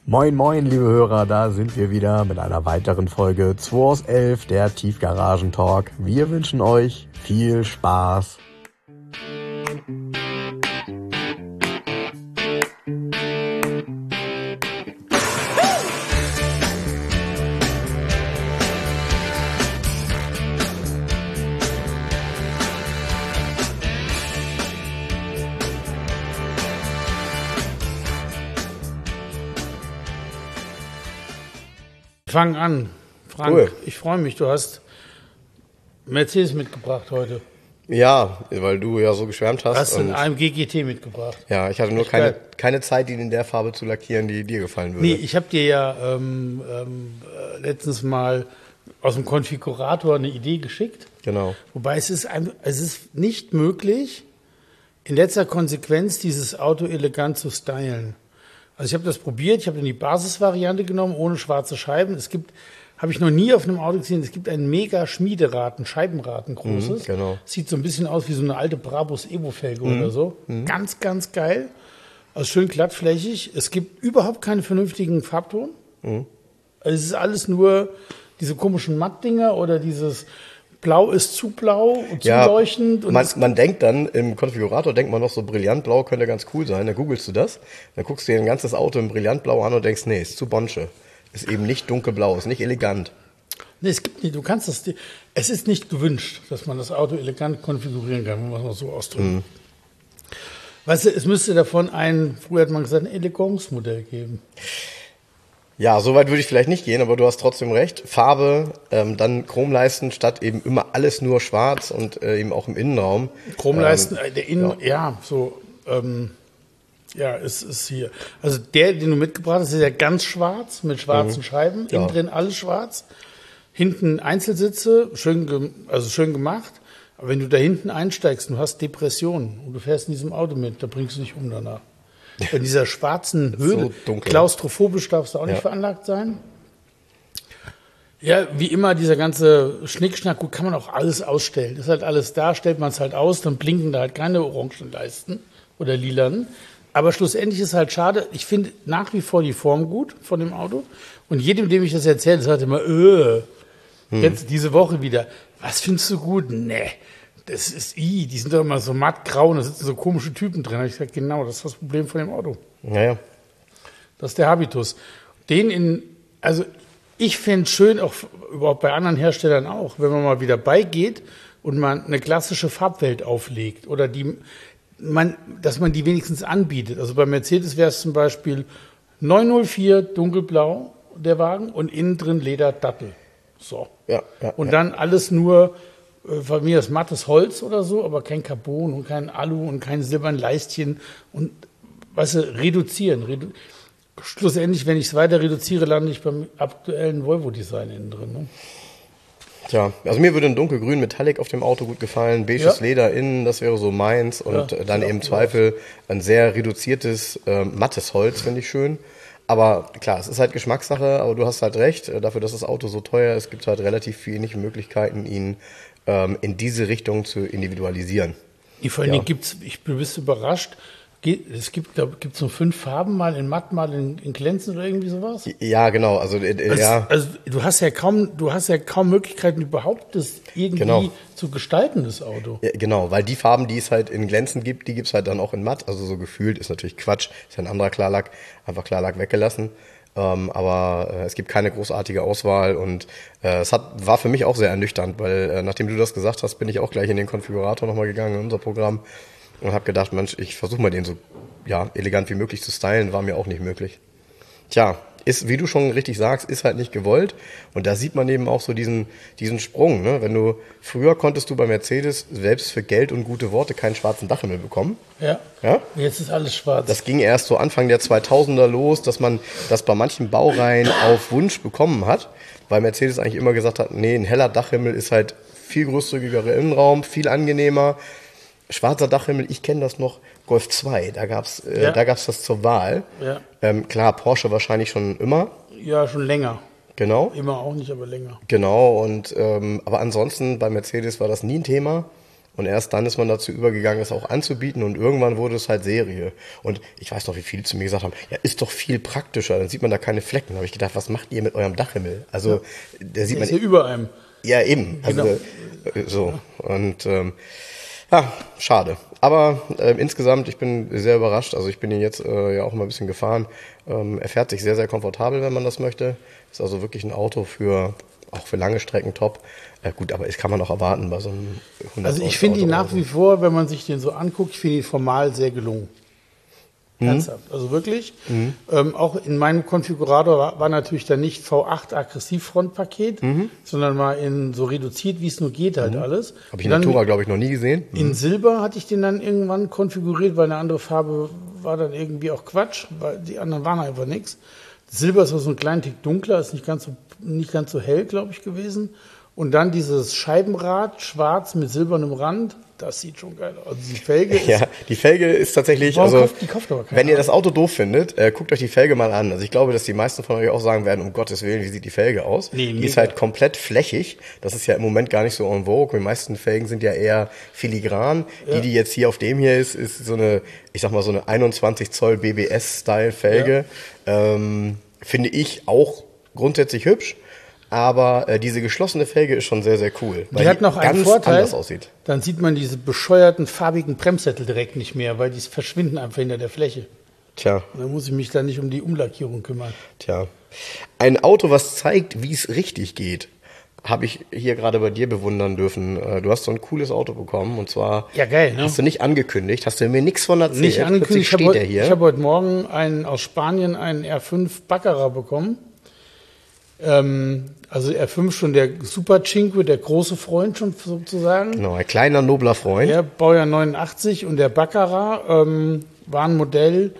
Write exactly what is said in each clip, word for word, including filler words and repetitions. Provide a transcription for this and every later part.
Moin moin, liebe Hörer, da sind wir wieder mit einer weiteren Folge zwei aus elf, der Tiefgaragen-Talk. Wir wünschen euch viel Spaß. Fang an, Frank. Cool. Ich freue mich, du hast Mercedes mitgebracht heute. Ja, weil du ja so geschwärmt hast. Hast einen A M G G T mitgebracht. Ja, ich hatte nur keine, keine Zeit, ihn in der Farbe zu lackieren, die dir gefallen würde. Nee, ich habe dir ja ähm, ähm, letztens mal aus dem Konfigurator eine Idee geschickt. Genau. Wobei es ist, ein, es ist nicht möglich, in letzter Konsequenz dieses Auto elegant zu stylen. Also ich habe das probiert, ich habe dann die Basisvariante genommen, ohne schwarze Scheiben. Es gibt, habe ich noch nie auf einem Auto gesehen, es gibt ein mega Schmiederad, ein Scheibenrad, ein großes. Mhm, genau. Sieht so ein bisschen aus wie so eine alte Brabus Evo-Felge mhm. oder so. Mhm. Ganz, ganz geil. Also schön glattflächig. Es gibt überhaupt keine vernünftigen Farbton. Mhm. Also es ist alles nur diese komischen Mattdinger oder dieses Blau ist zu blau und zu ja, leuchtend. Und man, man denkt dann, im Konfigurator denkt man noch so, Brillantblau könnte ganz cool sein. Dann googelst du das, dann guckst du dir ein ganzes Auto im Brillantblau an und denkst, nee, ist zu Bonsche. Ist eben nicht dunkelblau, ist nicht elegant. Nee, es gibt nicht, du kannst das, es ist nicht gewünscht, dass man das Auto elegant konfigurieren kann, wenn man es mal so ausdrückt. Mhm. Weißt du, es müsste davon ein, früher hat man gesagt, ein Eleganz-Modell geben. Ja, so weit würde ich vielleicht nicht gehen, aber du hast trotzdem recht. Farbe, ähm, dann Chromleisten statt eben immer alles nur schwarz und äh, eben auch im Innenraum. Chromleisten, ähm, der Innen, ja. ja, so, ähm, ja, ist ist hier. Also der, den du mitgebracht hast, ist ja ganz schwarz mit schwarzen mhm. Scheiben, innen ja. drin alles schwarz, hinten Einzelsitze, schön, also schön gemacht. Aber wenn du da hinten einsteigst, und du hast Depressionen und du fährst in diesem Auto mit, da bringst du dich um danach. In dieser schwarzen Höhle, so klaustrophobisch darfst du auch nicht ja. veranlagt sein. Ja, wie immer, dieser ganze Schnickschnack, gut, kann man auch alles ausstellen. Ist halt alles da, stellt man es halt aus, dann blinken da halt keine orangen Leisten oder lilanen. Aber schlussendlich ist halt schade, ich finde nach wie vor die Form gut von dem Auto. Und jedem, dem ich das erzähle, sagt immer, äh, hm. jetzt diese Woche wieder, was findest du gut? Nee. Das ist, i, die sind doch immer so mattgrau und da sitzen so komische Typen drin. Da habe ich gesagt, genau, das ist das Problem von dem Auto. Naja. Das ist der Habitus. Den in, also ich fände es schön, auch überhaupt bei anderen Herstellern auch, wenn man mal wieder beigeht und man eine klassische Farbwelt auflegt oder die, man, dass man die wenigstens anbietet. Also bei Mercedes wäre es zum Beispiel neunhundertvier dunkelblau, der Wagen, und innen drin Leder Dattel. So. Ja, ja, und ja. dann alles nur von mir das mattes Holz oder so, aber kein Carbon und kein Alu und kein silbernen Leistchen und, weißt du, reduzieren. Redu Schlussendlich, wenn ich es weiter reduziere, lande ich beim aktuellen Volvo-Design innen drin. Ne? Tja, also mir würde ein dunkelgrün Metallic auf dem Auto gut gefallen, beiges ja. Leder innen, das wäre so meins und ja, dann eben Zweifel ein sehr reduziertes, äh, mattes Holz, finde ich schön. Aber klar, es ist halt Geschmackssache, aber du hast halt recht, dafür, dass das Auto so teuer ist, gibt es halt relativ wenig Möglichkeiten, ihn ähm, in diese Richtung zu individualisieren. Vor allen Dingen gibt's, ich bin überrascht, es gibt, glaube ich, gibt's nur fünf Farben, mal in matt, mal in, in glänzend oder irgendwie sowas? Ja, genau. Also, äh, also, ja. also du hast ja kaum, du hast ja kaum Möglichkeiten überhaupt, das irgendwie genau. zu gestalten, das Auto. Ja, genau, weil die Farben, die es halt in glänzend gibt, die gibt's halt dann auch in matt. Also so gefühlt ist natürlich Quatsch, ist ja ein anderer Klarlack, einfach Klarlack weggelassen. Ähm, aber äh, es gibt keine großartige Auswahl und äh, es hat, war für mich auch sehr ernüchternd, weil äh, nachdem du das gesagt hast, bin ich auch gleich in den Konfigurator nochmal gegangen, in unser Programm. Und habe gedacht, Mensch, ich versuche mal den so ja, elegant wie möglich zu stylen, war mir auch nicht möglich. Tja, ist, wie du schon richtig sagst, ist halt nicht gewollt. Und da sieht man eben auch so diesen, diesen Sprung. Ne? Wenn du, früher konntest du bei Mercedes selbst für Geld und gute Worte keinen schwarzen Dachhimmel bekommen. Ja. ja. Jetzt ist alles schwarz. Das ging erst so Anfang der zweitausender los, dass man das bei manchen Baureihen auf Wunsch bekommen hat, weil Mercedes eigentlich immer gesagt hat, nee, ein heller Dachhimmel ist halt viel großzügigerer Innenraum, viel angenehmer. Schwarzer Dachhimmel, ich kenne das noch, Golf zwei, da gab's, äh, ja. da gab's das zur Wahl. Ja. Ähm, klar, Porsche wahrscheinlich schon immer. Ja, schon länger. Genau. Immer auch nicht, aber länger. Genau, und ähm, aber ansonsten bei Mercedes war das nie ein Thema. und erst dann ist man dazu übergegangen, es auch anzubieten und irgendwann wurde es halt Serie. Und ich weiß noch, wie viele zu mir gesagt haben, ja, ist doch viel praktischer, dann sieht man da keine Flecken. Da habe ich gedacht, was macht ihr mit eurem Dachhimmel? Also, ja. der sieht der man... ist ja über einem. Ja, eben. Also, genau. so. Und, ähm, ja, schade. Aber äh, insgesamt, ich bin sehr überrascht. Also ich bin ihn jetzt äh, ja auch mal ein bisschen gefahren. Ähm, er fährt sich sehr, sehr komfortabel, wenn man das möchte. Ist also wirklich ein Auto für, auch für lange Strecken top. Äh, gut, aber das kann man auch erwarten bei so einem hundert. Also ich finde ihn nach wie vor, wenn man sich den so anguckt, ich finde ihn formal sehr gelungen. Ernsthaft. Mhm. Also wirklich. Mhm. Ähm, auch in meinem Konfigurator war, war natürlich dann nicht V acht Aggressivfrontpaket, mhm. sondern mal in so reduziert, wie es nur geht halt mhm. alles. Habe ich in der Tourer, glaube ich, noch nie gesehen. Mhm. In Silber hatte ich den dann irgendwann konfiguriert, weil eine andere Farbe war dann irgendwie auch Quatsch, weil die anderen waren einfach nichts. Silber ist auch so ein kleinen Tick dunkler, ist nicht ganz so, nicht ganz so hell, glaube ich, gewesen. Und dann dieses Scheibenrad, schwarz mit silbernem Rand. Das sieht schon geil aus. Also die Felge ist... Ja, die Felge ist tatsächlich... Warum also kauft, die kauft aber wenn ihr das Auto doof findet, äh, guckt euch die Felge mal an. Also ich glaube, dass die meisten von euch auch sagen werden, um Gottes Willen, wie sieht die Felge aus? Nee, die mega. Ist halt komplett flächig. Das ist ja im Moment gar nicht so en vogue. Die meisten Felgen sind ja eher filigran. Ja. Die, die jetzt hier auf dem hier ist, ist so eine, ich sag mal, so eine einundzwanzig Zoll B B S-Style-Felge. Ja. Ähm, finde ich auch grundsätzlich hübsch. Aber äh, diese geschlossene Felge ist schon sehr, sehr cool. Die hat noch einen Vorteil, anders aussieht. Dann sieht man diese bescheuerten farbigen Bremssättel direkt nicht mehr, weil die verschwinden einfach hinter der Fläche. Tja. Dann muss ich mich dann nicht um die Umlackierung kümmern. Tja. Ein Auto, was zeigt, wie es richtig geht, habe ich hier gerade bei dir bewundern dürfen. Du hast so ein cooles Auto bekommen und zwar ja, geil, ne? Hast du nicht angekündigt, hast du mir nichts von erzählt. Nicht angekündigt, steht ich habe heute, hab heute Morgen einen, aus Spanien einen R fünf Baccarat bekommen. Ähm, also R fünf schon der Super Cinque, der große Freund schon sozusagen. Genau, ein kleiner, nobler Freund. Der Baujahr neunundachtzig und der Baccarat ähm, war ein Modell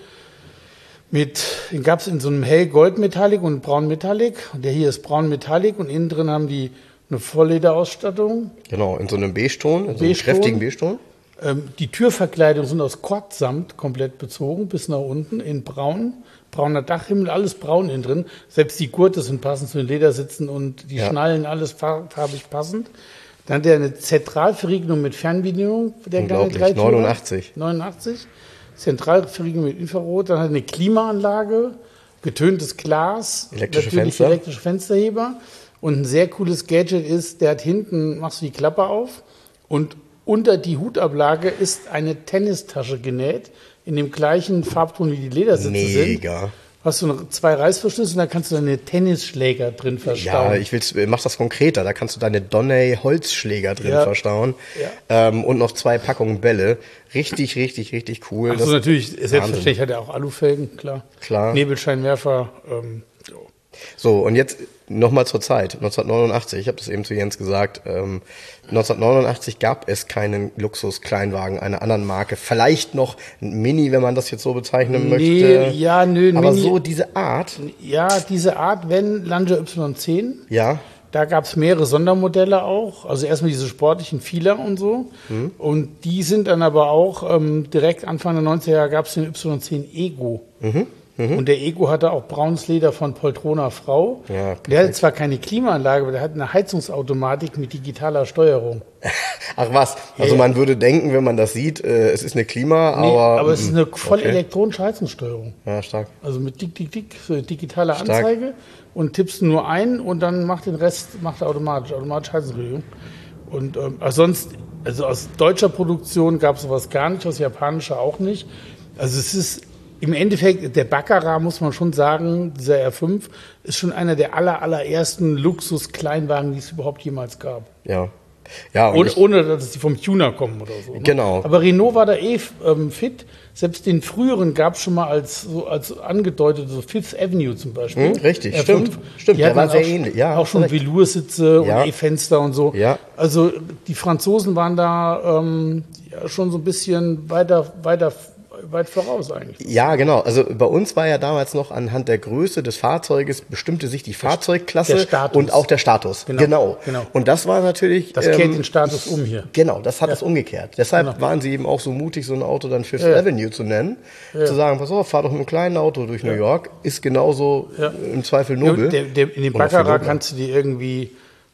mit, den gab es in so einem hell-gold-Metallic und braun-Metallic. Der hier ist braun-Metallic und innen drin haben die eine Volllederausstattung. Genau, in so einem Beige-Ton, in so einem kräftigen Beige-Ton. Ähm, die Türverkleidungen sind aus Kordsamt komplett bezogen, bis nach unten in braun. Brauner Dachhimmel, alles braun innen drin. Selbst die Gurte sind passend zu den Ledersitzen und die ja. Schnallen, alles farbig passend. Dann hat er eine Zentralverriegelung mit Fernbedienung. Der Unglaublich, neunundachtzig. neunundachtzig. Zentralverriegelung mit Infrarot. Dann hat er eine Klimaanlage, getöntes Glas, elektrische Fenster. elektrische Fensterheber. Und ein sehr cooles Gadget ist, der hat hinten, machst du die Klappe auf und unter die Hutablage ist eine Tennistasche genäht, in dem gleichen Farbton wie die Ledersitze Mega. sind. Mega. Hast du noch zwei Reißverschlüsse und da kannst du deine Tennisschläger drin verstauen. Ja, ich will's, mach das konkreter. Da kannst du deine Donnay-Holzschläger drin ja. verstauen. Ja. Ähm, und noch zwei Packungen Bälle. Richtig, richtig, richtig cool. Achso, natürlich, selbstverständlich hat er auch Alufelgen, klar. Klar. Nebelscheinwerfer. Ähm, so. so, und jetzt nochmal zur Zeit. neunzehnhundertneunundachtzig, ich habe das eben zu Jens gesagt, ähm, neunzehnhundertneunundachtzig gab es keinen Luxus-Kleinwagen einer anderen Marke. Vielleicht noch ein Mini, wenn man das jetzt so bezeichnen nee, möchte. Ja, nö, aber Mini, so diese Art. Ja, diese Art, wenn Lancia Y zehn. Ja. Da gab es mehrere Sondermodelle auch. Also erstmal diese sportlichen Fieler und so. Mhm. Und die sind dann aber auch ähm, direkt Anfang der neunziger Jahre gab es den Y zehn Ego. Mhm. Mhm. Und der Ego hatte auch braunes Leder von Poltrona Frau. Ja, der hatte zwar keine Klimaanlage, aber der hat eine Heizungsautomatik mit digitaler Steuerung. Ach was, also ja, man würde denken, wenn man das sieht, äh, es ist eine Klima, nee, aber... aber es ist eine voll okay. elektronische Heizungssteuerung. Ja, stark. Also mit dick, dick, dick, so eine digitale stark. Anzeige und tippst nur ein und dann macht den Rest macht er automatisch, automatisch Heizungsregelung. Und ähm, also sonst, also aus deutscher Produktion gab es sowas gar nicht, aus japanischer auch nicht. Also es ist... Im Endeffekt, der Baccarat, muss man schon sagen, dieser R fünf, ist schon einer der aller, allerersten Luxus-Kleinwagen, die es überhaupt jemals gab. Ja. ja ohne, ohne, dass die vom Tuner kommen oder so. Ne? Genau. Aber Renault war da eh ähm, fit. Selbst den früheren gab es schon mal als, so, als angedeutet, so Fifth Avenue zum Beispiel. Hm, richtig, R fünf. stimmt. Stimmt, der war sehr auch, ähnlich. Ja, auch schon Veloursitze ja. und E-Fenster und so. Ja. Also die Franzosen waren da ähm, ja, schon so ein bisschen weiter, weiter weit voraus eigentlich. Ja, genau. Also bei uns war ja damals noch anhand der Größe des Fahrzeuges bestimmte sich die Fahrzeugklasse und auch der Status. Genau. genau. genau. Und das war natürlich... Das kehrt ähm, den Status um hier. Genau, das hat ja. es umgekehrt. Deshalb genau. waren sie eben auch so mutig, so ein Auto dann Fifth ja. Avenue zu nennen. Ja. Zu sagen, pass auf, fahr doch mit einem kleinen Auto durch ja. New York. Ist genauso ja. im Zweifel nobel. Der, der, in dem Baccarat kannst du dir irgendwie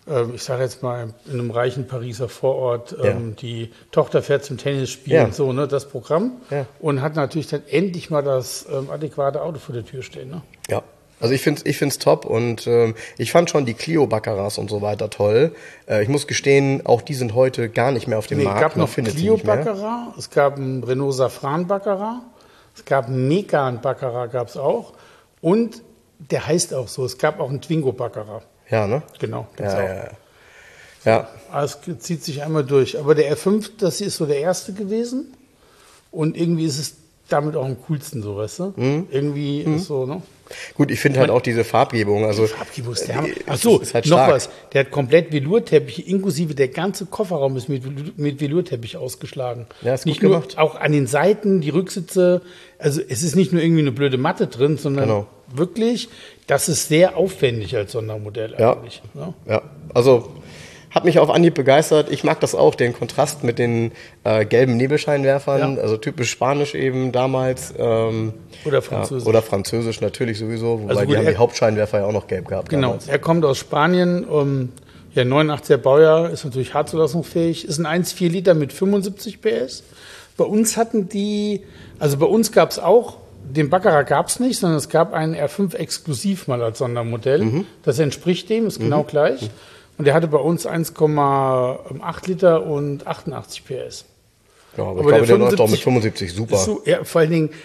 ähm, ich sage jetzt mal, in einem reichen Pariser Vorort, ähm, Ja. die Tochter fährt zum Tennis spielen, Ja. so, ne, das Programm. Ja. Und hat natürlich dann endlich mal das ähm, adäquate Auto vor der Tür stehen. Ne? Ja. Also ich finde es ich find's top und ähm, ich fand schon die Clio Baccaras und so weiter toll. Äh, ich muss gestehen, auch die sind heute gar nicht mehr auf dem Nee, es Markt. gab Man noch findet sie Clio nicht mehr. Baccarat, es gab einen Renault Safran Baccarat, es gab einen Megane Baccarat, gab es auch. Und der heißt auch so, es gab auch einen Twingo Baccarat. Ja, ne? Genau, gibt's Ja, auch. ja, ja. Ja, Also es zieht sich einmal durch. Aber der R fünf, das ist so der erste gewesen. Und irgendwie ist es damit auch am coolsten, so, weißt du? Mhm. Irgendwie ist so, ne? gut, ich finde halt auch diese Farbgebung. Also Farbgebung ist der äh, Hammer. es Ach so, ist halt noch stark. was. Der hat komplett Velourteppiche, inklusive der ganze Kofferraum ist mit, mit Velourteppich ausgeschlagen. Ja, ist gut nicht nur, gemacht. auch an den Seiten, die Rücksitze. Also es ist nicht nur irgendwie eine blöde Matte drin, sondern Genau. wirklich, das ist sehr aufwendig als Sondermodell Ja. eigentlich. Ne? Ja, also hat mich auf Anhieb begeistert. Ich mag das auch, den Kontrast mit den äh, gelben Nebelscheinwerfern, Ja. also typisch Spanisch eben damals. Ähm, Oder Französisch. Ja, oder Französisch natürlich sowieso, wobei Also gut, die haben er- die Hauptscheinwerfer ja auch noch gelb gehabt. Genau, damals. er kommt aus Spanien, um, ja, neunundachtziger Baujahr, ist natürlich hartzulassungsfähig, ist ein eins Komma vier Liter mit fünfundsiebzig P S. Bei uns hatten die, also bei uns gab es auch, den Baccarat gab es nicht, sondern es gab einen R fünf exklusiv mal als Sondermodell. Mhm. Das entspricht dem, ist genau gleich. Und der hatte bei uns eins Komma acht Liter und achtundachtzig P S. Ja, aber, Aber ich glaube, der der läuft auch mit fünfundsiebzig fünfundsiebzig super. So, ja, vor allen Dingen,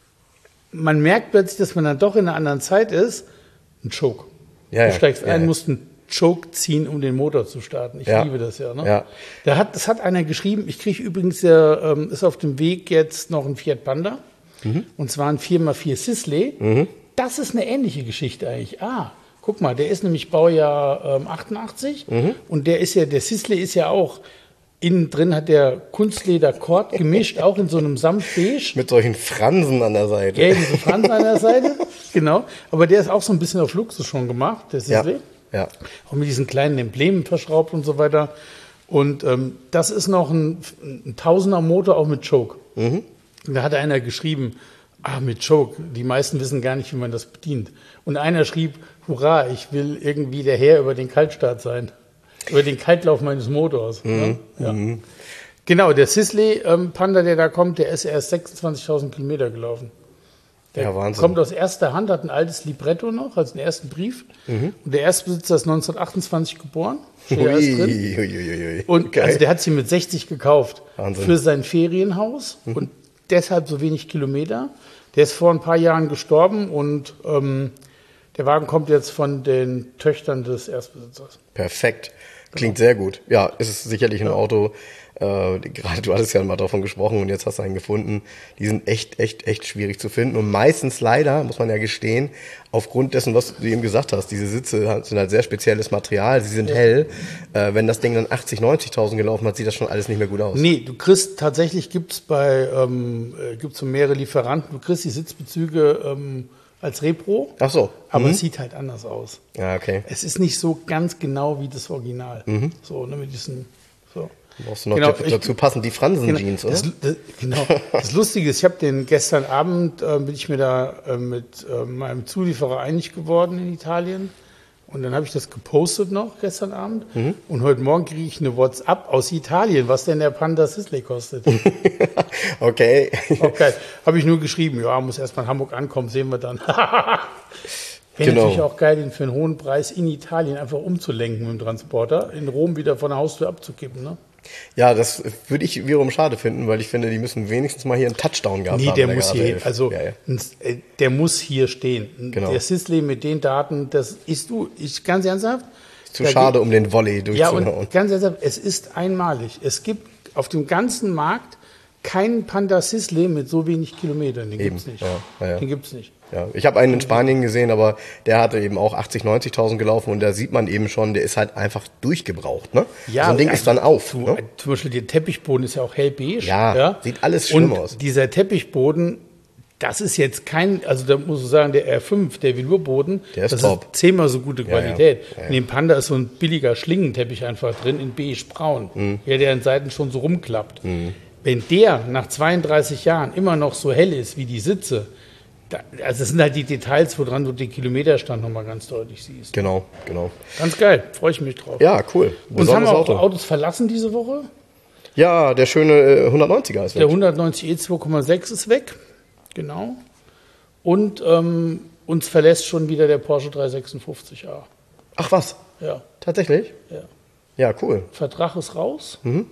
man merkt plötzlich, dass man dann doch in einer anderen Zeit ist. Ein Choke. Ja, du ja, steigst ja, ein, ja. musst einen Choke ziehen, um den Motor zu starten. Ich Ja. liebe das ja. Ne? Ja. Da hat, das hat einer geschrieben. Ich kriege übrigens ja, ähm, ist auf dem Weg jetzt noch ein Fiat Panda. Mhm. Und zwar ein vier mal vier Sisley. Das ist eine ähnliche Geschichte eigentlich. Ah, guck mal, der ist nämlich Baujahr ähm, achtundachtzig. Mhm. Und der ist ja, der Sisley ist ja auch, innen drin hat der Kunstleder-Kord gemischt, auch in so einem Samtbeige. Mit solchen Fransen an der Seite. Ja, diese Franz an der Seite, genau. Aber der ist auch so ein bisschen auf Luxus schon gemacht, der ja. Sisley. ja. Auch mit diesen kleinen Emblemen verschraubt und so weiter. Und ähm, das ist noch ein, ein Tausender Motor, auch mit Choke. Mhm. Und da hat einer geschrieben, ah, mit Choke, die meisten wissen gar nicht, wie man das bedient. Und einer schrieb, hurra, ich will irgendwie der Herr über den Kaltstart sein. Über den Kaltlauf meines Motors. Ne? Ja. Genau, der Sisley ähm, Panda, der da kommt, der ist erst sechsundzwanzigtausend Kilometer gelaufen. Der Ja, Wahnsinn. kommt aus erster Hand, hat ein altes Libretto noch, als den ersten Brief. Und der Erstbesitzer ist neunzehnhundertachtundzwanzig geboren. Steht ja alles drin. Ui, ui, ui, ui. Und Okay. also der hat sie mit sechzig gekauft Wahnsinn. für sein Ferienhaus und deshalb so wenig Kilometer. Der ist vor ein paar Jahren gestorben und ähm, der Wagen kommt jetzt von den Töchtern des Erstbesitzers. Perfekt. Klingt sehr gut. Ja, ist es sicherlich ein Auto. Äh, gerade du hattest ja mal davon gesprochen und jetzt hast du einen gefunden. Die sind echt, echt, echt schwierig zu finden. Und meistens leider, muss man ja gestehen, aufgrund dessen, was du eben gesagt hast, diese Sitze sind halt sehr spezielles Material, sie sind hell. Äh, wenn das Ding dann achtzig, neunzigtausend gelaufen hat, sieht das schon alles nicht mehr gut aus. Nee, du kriegst tatsächlich, gibt's bei, ähm, äh, gibt's so mehrere Lieferanten, du kriegst die Sitzbezüge ähm, als Repro, Ach so. aber Mhm. es sieht halt anders aus. Ja, okay. Es ist nicht so ganz genau wie das Original. Mhm. So, ne, mit diesen, so. Brauchst du noch Genau, die- ich- dazu passen die Fransen-Jeans, oder? Das, das, genau. Das Lustige ist, ich habe den gestern Abend, äh, bin ich mir da äh, mit äh, meinem Zulieferer einig geworden in Italien. Und dann habe ich das gepostet noch gestern Abend. Mhm. Und heute Morgen kriege ich eine WhatsApp aus Italien, was denn der Panda Sisley kostet. Okay. Okay, habe ich nur geschrieben, ja, muss erst mal in Hamburg ankommen, sehen wir dann. Wäre Genau. natürlich auch geil, den für einen hohen Preis in Italien einfach umzulenken mit dem Transporter, in Rom wieder von der Haustür abzukippen, ne? Ja, das würde ich wiederum schade finden, weil ich finde, die müssen wenigstens mal hier einen Touchdown gehabt Nee, haben. der in muss Garage hier, elf. also Ja, ja. ein- äh, der muss hier stehen. Genau. Der Sisley mit den Daten, das ist du, ich ganz ernsthaft. Zu da schade, geht- um den Volley Ja, durchzuhauen. und ganz ernsthaft, es ist einmalig. Es gibt auf dem ganzen Markt keinen Panda Sisley mit so wenig Kilometern. Den Eben, gibt's nicht. ja, ja, ja. Den gibt's nicht. Ja, ich habe einen in Spanien gesehen, aber der hatte eben auch achtzig, neunzigtausend gelaufen und da sieht man eben schon, der ist halt einfach durchgebraucht. Ne? Ja, so ein Ding also ist dann auf. Du, Ne? Zum Beispiel der Teppichboden ist ja auch hellbeige. Ja, sieht alles schlimm und aus. Dieser Teppichboden, das ist jetzt kein, also da muss ich sagen, der R fünf, der Velourboden, Der ist das top. ist zehnmal so gute ja. Qualität. Ja, ja. In dem Panda ist so ein billiger Schlingenteppich einfach drin in beige-braun, Mhm. ja, der an Seiten schon so rumklappt. Wenn der nach zweiunddreißig Jahren immer noch so hell ist wie die Sitze, Da, also das sind halt die Details, woran du den Kilometerstand nochmal ganz deutlich siehst. Genau, genau. Ganz geil, freue ich mich drauf. Ja, cool. Uns haben auch Auto. Autos verlassen diese Woche. Ja, der schöne äh, hundertneunziger ist weg. Der hundertneunzig E zwei Komma sechs ist weg, genau. Und ähm, uns verlässt schon wieder der Porsche dreihundertsechsundfünfzig A. Ach was? Ja. Tatsächlich? Ja. Ja, cool. Vertrag ist raus. Mhm.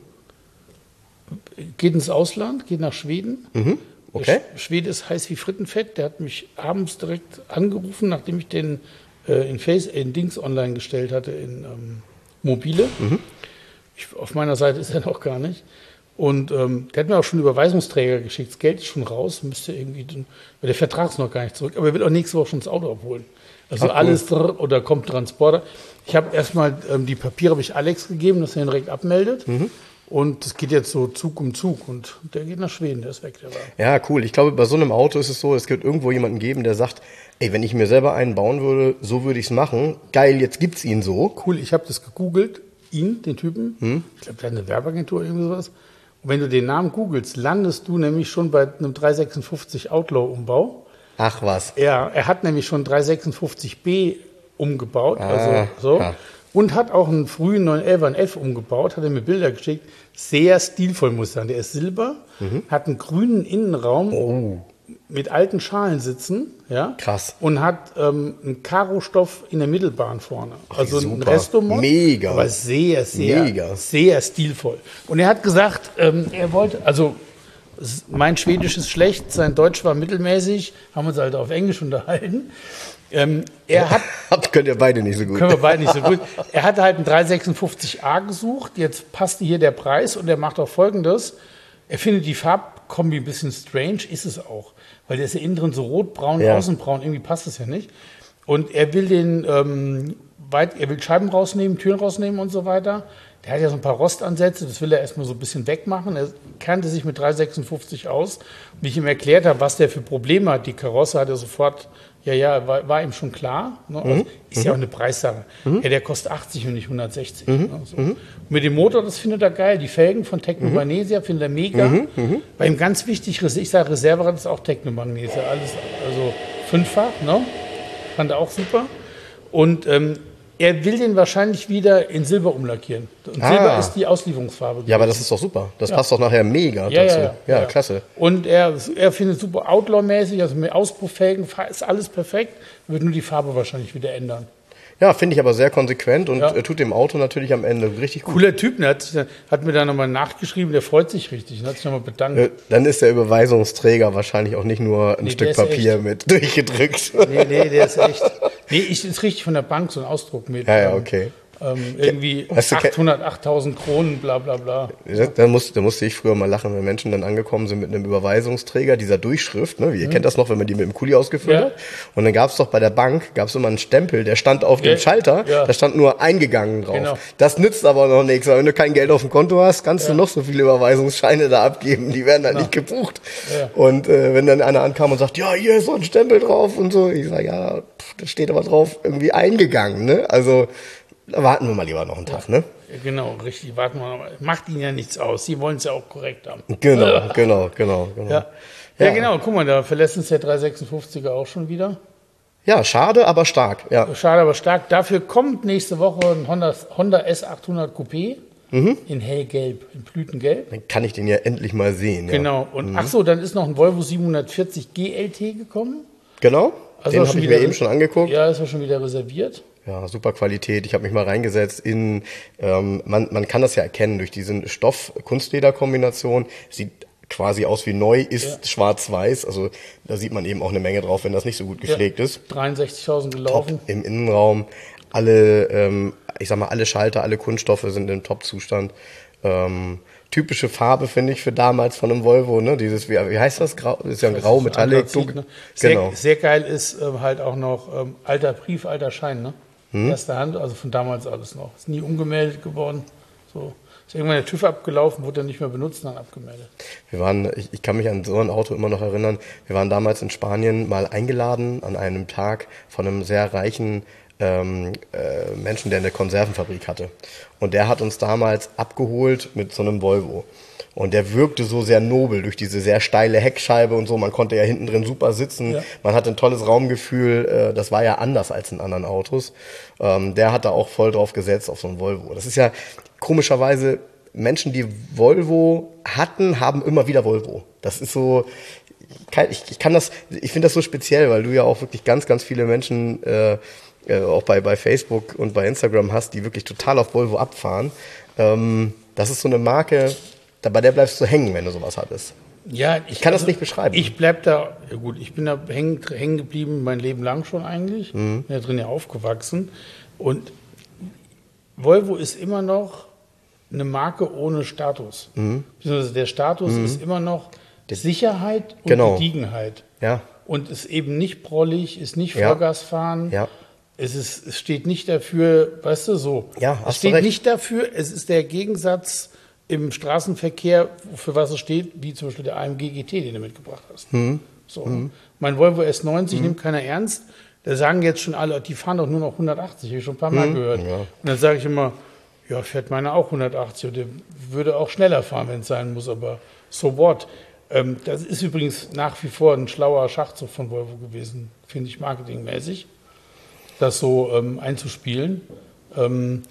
Geht ins Ausland, geht nach Schweden. Mhm. Okay. Der Schwede ist heiß wie Frittenfett. Der hat mich abends direkt angerufen, nachdem ich den äh, in, Face, in Dings online gestellt hatte, in ähm, Mobile. Mhm. Ich, auf meiner Seite ist er noch gar nicht. Und ähm, der hat mir auch schon Überweisungsträger geschickt. Das Geld ist schon raus, müsste irgendwie, weil der Vertrag ist noch gar nicht zurück. Aber er will auch nächste Woche schon das Auto abholen. Also Ach, alles cool. Oder kommt Transporter. Ich habe erstmal ähm, die Papiere habe ich Alex gegeben, dass er ihn direkt abmeldet. Mhm. Und es geht jetzt so Zug um Zug und der geht nach Schweden, der ist weg. Der war. Ja, cool. Ich glaube, bei so einem Auto ist es so, es wird irgendwo jemanden geben, der sagt, ey, wenn ich mir selber einen bauen würde, so würde ich es machen. Geil, jetzt gibt's ihn so. Cool, ich habe das gegoogelt, ihn, den Typen. Hm? Ich glaube, der hat eine Werbeagentur oder irgendwie sowas. Und wenn du den Namen googelst, landest du nämlich schon bei einem dreihundertsechsundfünfzig Outlaw-Umbau. Ach was. Ja, er hat nämlich schon dreihundertsechsundfünfzig B umgebaut. Ah, also so. Ja. Und hat auch einen frühen neun elfer F umgebaut, hat er mir Bilder geschickt. Sehr stilvoll, muss ich sagen. Der ist silber, mhm. hat einen grünen Innenraum oh. mit alten Schalensitzen. Ja? Krass. Und hat ähm, einen Karostoff in der Mittelbahn vorne. Ach, also super. ein Restomod. Mega. Aber sehr, sehr, Mega. sehr stilvoll. Und er hat gesagt, ähm, er wollte, also mein Schwedisch ist schlecht, sein Deutsch war mittelmäßig, haben uns halt auf Englisch unterhalten. Ähm, er hat, könnt ihr beide nicht so gut. Können wir beide nicht so gut. Er hatte halt einen dreihundertsechsundfünfzig A gesucht. Jetzt passte hier der Preis und er macht auch Folgendes. Er findet die Farbkombi ein bisschen strange, ist es auch. Weil der ist ja innen drin so rotbraun, ja. außenbraun, irgendwie passt das ja nicht. Und er will den, ähm, weit, er will Scheiben rausnehmen, Türen rausnehmen und so weiter. Der hat ja so ein paar Rostansätze, das will er erstmal so ein bisschen wegmachen. Er kannte sich mit dreihundertsechsundfünfzig aus. Und wie ich ihm erklärt habe, was der für Probleme hat, die Karosse hat er sofort, ja, ja, war, war ihm schon klar. Ne? Also mhm. Ist mhm. ja auch eine Preissache. Mhm. Ja, der kostet achtzig und nicht hundertsechzig. Mhm. Ne? So. Mhm. mit dem Motor, das findet er geil. Die Felgen von Technomagnesia findet er mega. Mhm. Mhm. Bei ihm ganz wichtig, ich sage Reserverad ist auch Technomagnesia. Alles, also fünffach, ne? Fand er auch super. Und ähm, er will den wahrscheinlich wieder in Silber umlackieren. Und ah. Silber ist die Auslieferungsfarbe. Ja, aber das ist doch super. Das ja. passt doch nachher mega ja, dazu. Ja, ja, ja, ja. klasse. Und er, er findet super Outlaw-mäßig, also mit Auspufffelgen ist alles perfekt. Wird nur die Farbe wahrscheinlich wieder ändern. Ja, finde ich aber sehr konsequent und ja. tut dem Auto natürlich am Ende richtig gut. Cooler Typ, der hat, sich, hat mir da nochmal nachgeschrieben, der freut sich richtig und hat sich nochmal bedankt. Äh, dann ist der Überweisungsträger wahrscheinlich auch nicht nur ein nee, Stück Papier echt. mit durchgedrückt. Nee, nee, der ist echt. Nee, ich ist richtig von der Bank so ein Ausdruck mit. Ja, ja, okay. Ähm, irgendwie weißt du, achthundert, achttausend Kronen, bla bla bla. Da, muss, da musste ich früher mal lachen, wenn Menschen dann angekommen sind mit einem Überweisungsträger, dieser Durchschrift, ne? Ihr mhm. kennt das noch, wenn man die mit dem Kuli ausgefüllt ja. hat. Und dann gab es doch bei der Bank, gab es immer einen Stempel, der stand auf ja. dem Schalter, ja. da stand nur eingegangen drauf. Genau. Das nützt aber noch nichts, weil wenn du kein Geld auf dem Konto hast, kannst ja. du noch so viele Überweisungsscheine da abgeben, die werden dann Na. nicht gebucht. Ja. Und äh, wenn dann einer ankam und sagt, ja, hier ist so ein Stempel drauf und so, ich sage, ja, pff, da steht aber drauf, irgendwie eingegangen, ne? Also da warten wir mal lieber noch einen Tag, ne? Ja, genau, richtig, warten wir mal. Macht ihnen ja nichts aus. Sie wollen es ja auch korrekt haben. Genau, genau, genau, genau. Ja. Ja, ja, genau, guck mal, da verlässt uns der dreihundertsechsundfünfziger auch schon wieder. Ja, schade, aber stark. Ja. Schade, aber stark. Dafür kommt nächste Woche ein Honda, Honda S achthundert Coupé mhm. in hellgelb, in Blütengelb. Dann kann ich den ja endlich mal sehen. Ja. Genau, und mhm. ach so, dann ist noch ein Volvo siebenhundertvierzig G L T gekommen. Genau, also den habe ich mir eben schon angeguckt. Ja, ist ja schon wieder reserviert. Ja, super Qualität. Ich habe mich mal reingesetzt in, ähm, man, man kann das ja erkennen durch diese Stoff-Kunstleder-Kombination. Sieht quasi aus wie neu, ist ja. schwarz-weiß. Also da sieht man eben auch eine Menge drauf, wenn das nicht so gut gepflegt ja. ist. dreiundsechzigtausend gelaufen. Top im Innenraum. Alle, ähm, ich sag mal, alle Schalter, alle Kunststoffe sind im Top-Zustand. Ähm, typische Farbe, finde ich, für damals von einem Volvo, ne? Dieses, wie, wie heißt das? Grau, das ist ja ein Grau, Metallic. Ne? Sehr, genau. sehr geil ist ähm, halt auch noch ähm, alter Brief, alter Schein, ne? Hm? Erste Hand, also von damals alles noch. Ist nie umgemeldet geworden. So. Ist irgendwann der TÜV abgelaufen, wurde dann nicht mehr benutzt, dann abgemeldet. Wir waren, ich, ich kann mich an so ein Auto immer noch erinnern, wir waren damals in Spanien mal eingeladen an einem Tag von einem sehr reichen ähm, äh, Menschen, der eine Konservenfabrik hatte. Und der hat uns damals abgeholt mit so einem Volvo. Und der wirkte so sehr nobel durch diese sehr steile Heckscheibe und so. Man konnte ja hinten drin super sitzen. Ja. Man hatte ein tolles Raumgefühl. Das war ja anders als in anderen Autos. Der hat da auch voll drauf gesetzt auf so einen Volvo. Das ist ja komischerweise, Menschen, die Volvo hatten, haben immer wieder Volvo. Das ist so, ich, ich kann das, ich finde das so speziell, weil du ja auch wirklich ganz, ganz viele Menschen äh, auch bei, bei Facebook und bei Instagram hast, die wirklich total auf Volvo abfahren. Ähm, das ist so eine Marke, da, bei der bleibst du hängen, wenn du sowas hattest. Ja, ich, ich kann also, das nicht beschreiben. Ich bleib da, ja gut, ich bin da hängen, hängen geblieben mein Leben lang schon eigentlich. Mhm. Bin da drin ja aufgewachsen. Und Volvo ist immer noch eine Marke ohne Status. Mhm. Beziehungsweise der Status mhm. ist immer noch Sicherheit und genau. Gediegenheit. Ja. Und ist eben nicht prollig, ist nicht Vollgas fahren. Ja. Es, ist, es steht nicht dafür, weißt du, so. Ja, es steht recht. nicht dafür, es ist der Gegensatz im Straßenverkehr, für was es steht, wie zum Beispiel der A M G G T, den du mitgebracht hast. Mhm. So. Mhm. Mein Volvo S neunzig mhm. nimmt keiner ernst. Da sagen jetzt schon alle, die fahren doch nur noch hundertachtzig, habe ich schon ein paar Mal mhm. gehört. Ja. Und dann sage ich immer, ja, fährt meiner auch hundertachtzig und der würde auch schneller fahren, wenn es sein muss, aber so what? Ähm, das ist übrigens nach wie vor ein schlauer Schachzug von Volvo gewesen, finde ich, marketingmäßig, das so ähm, einzuspielen. Ähm,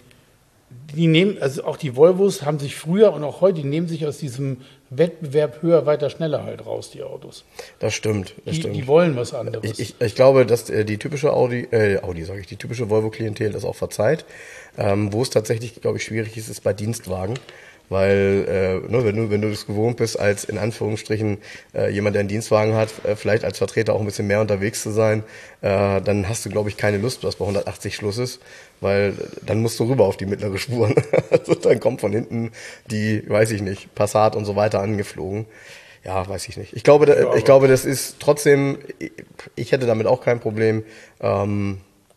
die nehmen, also auch die Volvos haben sich früher und auch heute, die nehmen sich aus diesem Wettbewerb höher, weiter, schneller halt raus, die Autos. Das stimmt, das die, stimmt. Die wollen was anderes. Ich, ich, ich glaube, dass äh, die typische Audi, äh, Audi sage ich, die typische Volvo-Klientel das auch verzeiht. Ähm, wo es tatsächlich, glaube ich, schwierig ist, ist bei Dienstwagen. Weil, äh, ne, wenn du, wenn du das gewohnt bist, als in Anführungsstrichen äh, jemand, der einen Dienstwagen hat, äh, vielleicht als Vertreter auch ein bisschen mehr unterwegs zu sein, äh, dann hast du, glaube ich, keine Lust, dass bei hundertachtzig Schluss ist, weil dann musst du rüber auf die mittlere Spur. Also dann kommt von hinten die, weiß ich nicht, Passat und so weiter angeflogen. Ja, weiß ich nicht. Ich glaube, da, ja, ich glaube, das ist trotzdem, ich hätte damit auch kein Problem. Ähm,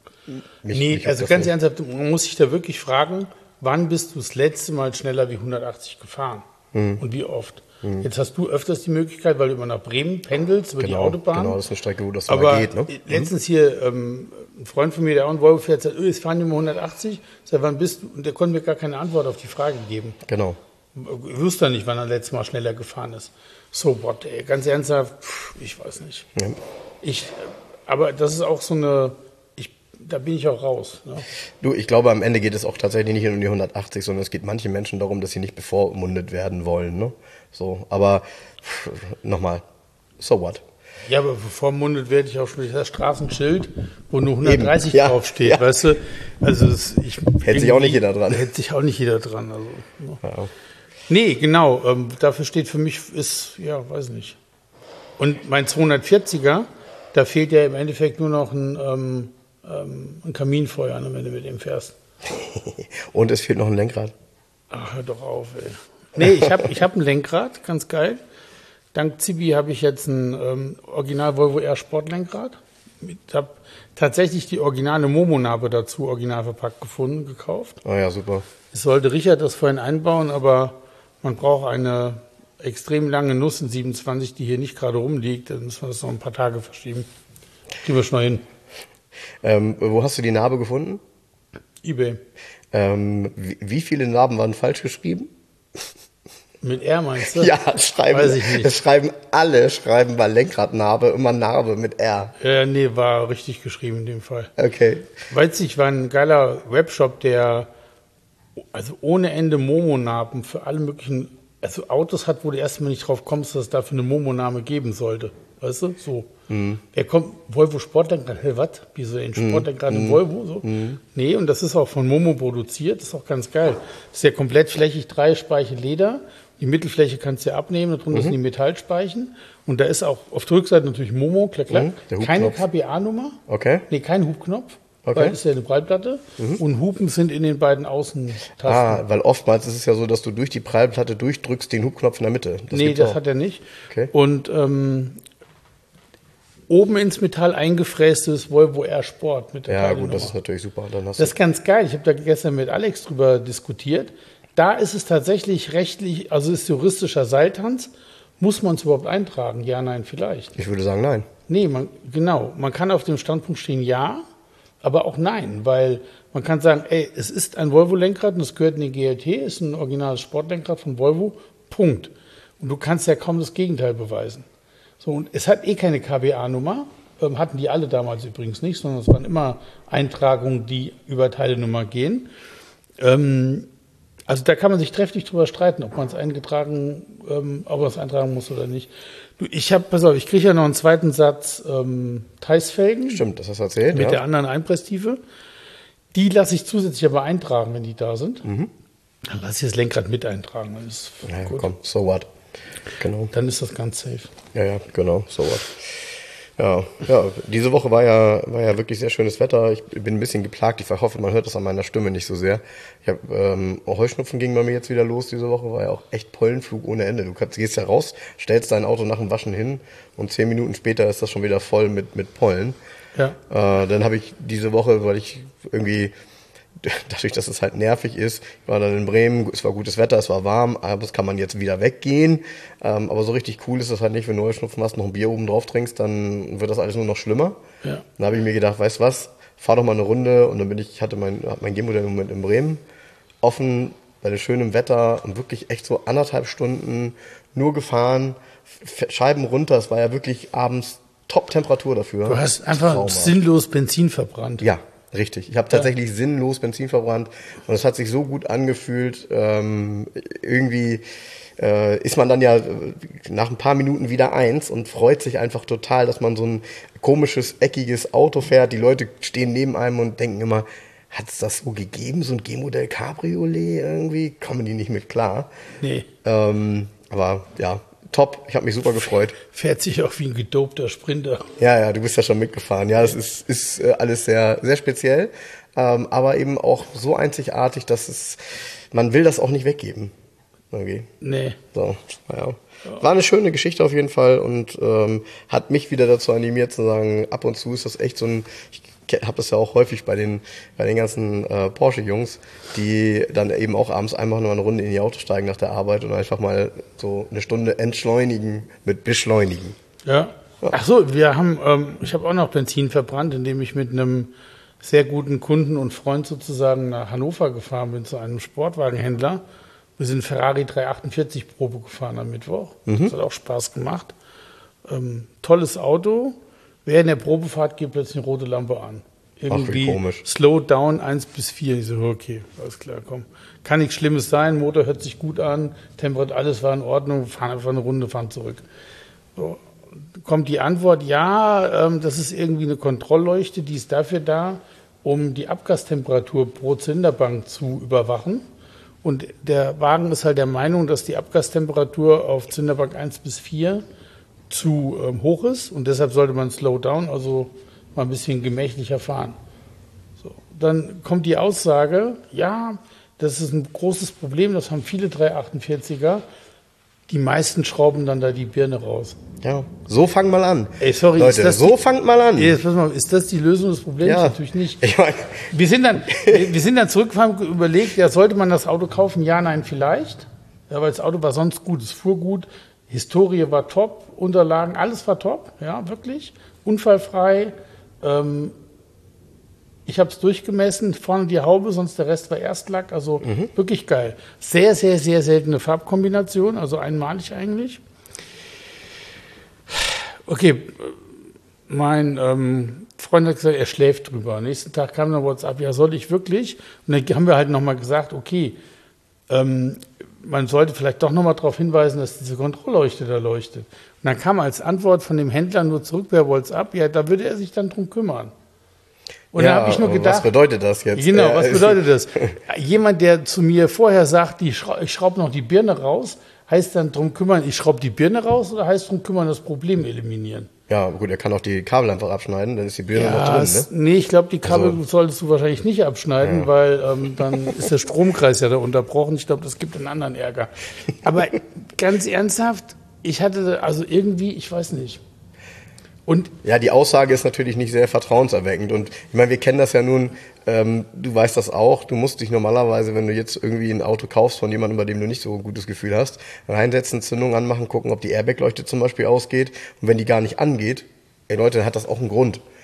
mich, nee, mich also ganz ernsthaft, man muss sich da wirklich fragen, wann bist du das letzte Mal schneller wie hundertachtzig gefahren? Hm. Und wie oft? Hm. Jetzt hast du öfters die Möglichkeit, weil du immer nach Bremen pendelst, über genau, die Autobahn. Genau, das ist eine Strecke, wo das aber mal geht. Ne? Letztens hier, ähm, ein Freund von mir, der auch ein Volvo fährt, sagt, öh, jetzt fahren die immer hundertachtzig. Sag, wann bist du? Und der konnte mir gar keine Antwort auf die Frage geben. Genau. Ich wusste nicht, wann er letztes Mal schneller gefahren ist. So what, ey, ganz ernsthaft, pff, ich weiß nicht. Ja. Ich, aber das ist auch so eine... Da bin ich auch raus. Ne? Du, ich glaube, am Ende geht es auch tatsächlich nicht um die hundertachtzig, sondern es geht manchen Menschen darum, dass sie nicht bevormundet werden wollen. Ne? So, aber nochmal, so what? Ja, aber bevormundet werde ich auch schon durch das Straßenschild, wo nur hundertdreißig ja, draufsteht, ja. weißt du? Also das, ich hätte sich auch nicht jeder dran. Hätte sich auch nicht jeder dran. Also, ne? Ja. Nee, genau. Ähm, dafür steht für mich, ist, ja, weiß nicht. Und mein zweihundertvierziger, da fehlt ja im Endeffekt nur noch ein... Ähm, ein Kaminfeuer, wenn du mit dem fährst. Und es fehlt noch ein Lenkrad. Ach, hör doch auf, ey. Nee, ich habe ich hab ein Lenkrad, ganz geil. Dank Zibi habe ich jetzt ein ähm, Original Volvo R Sportlenkrad. Ich habe tatsächlich die originale Momo-Nabe dazu original verpackt gefunden, gekauft. Ah ja, super. Es sollte Richard das vorhin einbauen, aber man braucht eine extrem lange Nuss in siebenundzwanzig, die hier nicht gerade rumliegt. Dann müssen wir das noch ein paar Tage verschieben. Kriegen wir schon hin. Ähm, wo hast du die Narbe gefunden? eBay. Ähm, wie, wie viele Narben waren falsch geschrieben? Mit R meinst du? Ja, schreiben, Weiß ich nicht. Es schreiben alle, schreiben bei Lenkradnarbe immer Narbe mit R. Äh, nee, war richtig geschrieben in dem Fall. Okay. Weißt du, ich war ein geiler Webshop, der also ohne Ende Momo-Narben für alle möglichen, also Autos hat, wo du erstmal nicht drauf kommst, dass es dafür eine Momo-Name geben sollte. Weißt du, so. Mhm. Er kommt, Volvo Sportlenkrad, hey, was? Wieso ein Sportlenkrad im mhm. Volvo? So? Mhm. Nee, und das ist auch von Momo produziert, das ist auch ganz geil. Das ist ja komplett flächig, drei Speichen Leder. Die Mittelfläche kannst du ja abnehmen, darunter mhm. sind die Metallspeichen. Und da ist auch auf der Rückseite natürlich Momo, klack, klack. Mhm. Keine K P A-Nummer. Okay. Nee, kein Hubknopf. Okay. Weil das ist ja eine Prallplatte. Mhm. Und Hupen sind in den beiden Außentasten. Ah, weil oftmals ist es ja so, dass du durch die Prallplatte durchdrückst den Hubknopf in der Mitte. Das nee, das auch. Hat er nicht. Okay. Und ähm, oben ins Metall eingefrästes Volvo R Sport mit der Ja, gut, das ist natürlich super. Dann hast das ist ganz geil. Ich habe da gestern mit Alex drüber diskutiert. Da ist es tatsächlich rechtlich, also ist juristischer Seiltanz. Muss man es überhaupt eintragen? Ja, nein, vielleicht. Ich würde sagen, nein. Nee, man, genau. Man kann auf dem Standpunkt stehen, ja, aber auch nein, weil man kann sagen, ey, es ist ein Volvo-Lenkrad und es gehört in die G L T, ist ein originales Sportlenkrad von Volvo. Punkt. Und du kannst ja kaum das Gegenteil beweisen. So, und es hat eh keine K B A-Nummer, ähm, hatten die alle damals übrigens nicht, sondern es waren immer Eintragungen, die über Teilenummer gehen. Ähm, also da kann man sich trefflich drüber streiten, ob man es eingetragen, ähm, ob man es eintragen muss oder nicht. Du, ich habe, pass auf, ich kriege ja noch einen zweiten Satz ähm, Theisfelgen. Stimmt, das hast du erzählt. Mit ja. der anderen Einpresstiefe. Die lasse ich zusätzlich aber eintragen, wenn die da sind. Mhm. Dann lasse ich das Lenkrad mit eintragen. Dann ist Ja, gut. komm, so what. Genau. Dann ist das ganz safe. Ja, ja, genau, so what. Ja, ja, diese Woche war ja, war ja wirklich sehr schönes Wetter. Ich bin ein bisschen geplagt. Ich hoffe, man hört das an meiner Stimme nicht so sehr. Ich habe ähm, Heuschnupfen ging bei mir jetzt wieder los diese Woche. War ja auch echt Pollenflug ohne Ende. Du kannst, gehst ja raus, stellst dein Auto nach dem Waschen hin und zehn Minuten später ist das schon wieder voll mit mit Pollen. Ja. Äh, dann habe ich diese Woche, weil ich irgendwie dadurch, dass es halt nervig ist, ich war dann in Bremen, es war gutes Wetter, es war warm, aber das kann man jetzt wieder weggehen. Ähm, aber so richtig cool ist das halt nicht, wenn du Heuschnupfen hast, noch ein Bier oben drauf trinkst, dann wird das alles nur noch schlimmer. Ja. Dann habe ich mir gedacht, weißt du was, fahr doch mal eine Runde und dann bin ich, ich hatte mein, hab mein G-Modell im Moment in Bremen, offen, bei dem schönen Wetter und wirklich echt so anderthalb Stunden nur gefahren, F- Scheiben runter, es war ja wirklich abends Top-Temperatur dafür. Du hast einfach Traumhaft. sinnlos Benzin verbrannt. Ja, richtig. Ich habe tatsächlich ja. sinnlos Benzin verbrannt und es hat sich so gut angefühlt. Ähm, irgendwie äh, ist man dann ja nach ein paar Minuten wieder eins und freut sich einfach total, dass man so ein komisches, eckiges Auto fährt. Die Leute stehen neben einem und denken immer, hat es das so gegeben, so ein G-Modell Cabriolet irgendwie? Kommen die nicht mit klar. Nee. Ähm, aber ja, top. Ich habe mich super gefreut. Fährt sich auch wie ein gedopter Sprinter. Ja, ja, du bist ja schon mitgefahren. Ja, das ist, ist äh, alles sehr, sehr speziell, ähm, aber eben auch so einzigartig, dass es, man will das auch nicht weggeben. Okay. Nee. So, ja. War eine schöne Geschichte auf jeden Fall und ähm, hat mich wieder dazu animiert zu sagen, ab und zu ist das echt so ein, ich habe das ja auch häufig bei den bei den ganzen äh, Porsche-Jungs, die dann eben auch abends einfach nur eine Runde in die Autos steigen nach der Arbeit und einfach mal so eine Stunde entschleunigen mit Beschleunigen. Ja. Ach so, wir haben, ähm, ich habe auch noch Benzin verbrannt, indem ich mit einem sehr guten Kunden und Freund sozusagen nach Hannover gefahren bin zu einem Sportwagenhändler. Wir sind Ferrari dreihundertachtundvierzig Probe gefahren am Mittwoch. Mhm. Das hat auch Spaß gemacht. Ähm, tolles Auto. Während der Probefahrt geht plötzlich eine rote Lampe an. Irgendwie Ach, wie komisch. Slow down eins bis vier. Ich so, okay, alles klar, komm. Kann nichts Schlimmes sein, Motor hört sich gut an, Temperatur, alles war in Ordnung, fahren einfach eine Runde, fahren zurück. So, kommt die Antwort, ja, ähm, das ist irgendwie eine Kontrollleuchte, die ist dafür da, um die Abgastemperatur pro Zylinderbank zu überwachen. Und der Wagen ist halt der Meinung, dass die Abgastemperatur auf Zylinderbank eins bis vier zu ähm, hoch ist und deshalb sollte man slow down, also mal ein bisschen gemächlicher fahren. So. Dann kommt die Aussage, ja, das ist ein großes Problem, das haben viele dreihundertachtundvierziger, die meisten schrauben dann da die Birne raus. Ja, so fang mal an. Ey, sorry, Leute, ist das so die, fangt mal an. Ey, pass mal, ist das die Lösung des Problems? Ja. Natürlich nicht. Ich mein, Wir sind dann, wir sind dann zurückgefahren und überlegt, ja, sollte man das Auto kaufen? Ja, nein, vielleicht. Ja, weil das Auto war sonst gut, es fuhr gut, Historie war top, Unterlagen, alles war top, ja, wirklich, unfallfrei. Ähm, ich habe es durchgemessen, vorne die Haube, sonst der Rest war Erstlack, also mhm. wirklich geil. Sehr, sehr, sehr seltene Farbkombination, also einmalig eigentlich. Okay, mein ähm, Freund hat gesagt, er schläft drüber. Am nächsten Tag kam dann WhatsApp, ja, soll ich wirklich? Und dann haben wir halt nochmal gesagt, okay, ähm, man sollte vielleicht doch nochmal darauf hinweisen, dass diese Kontrollleuchte da leuchtet. Und dann kam als Antwort von dem Händler nur zurück per WhatsApp, ja, da würde er sich dann drum kümmern. Und ja, da habe ich nur gedacht, was bedeutet das jetzt? Genau, was bedeutet das? Jemand, der zu mir vorher sagt, die schra- ich schraube noch die Birne raus, heißt dann drum kümmern, ich schraube die Birne raus oder heißt drum kümmern, das Problem eliminieren? Ja, gut, er kann auch die Kabel einfach abschneiden, dann ist die Birne Ja, noch drin, es, ne? nee, ich glaube, die Kabel Also- solltest du wahrscheinlich nicht abschneiden, Ja. weil ähm, dann ist der Stromkreis ja da unterbrochen. Ich glaube, das gibt einen anderen Ärger. Aber ganz ernsthaft, ich hatte also irgendwie, ich weiß nicht. Und Ja, die Aussage ist natürlich nicht sehr vertrauenserweckend und ich meine, wir kennen das ja nun, ähm, du weißt das auch, du musst dich normalerweise, wenn du jetzt irgendwie ein Auto kaufst von jemandem, bei dem du nicht so ein gutes Gefühl hast, reinsetzen, Zündung anmachen, gucken, ob die Airbag-Leuchte zum Beispiel ausgeht und wenn die gar nicht angeht, ey Leute, dann hat das auch einen Grund.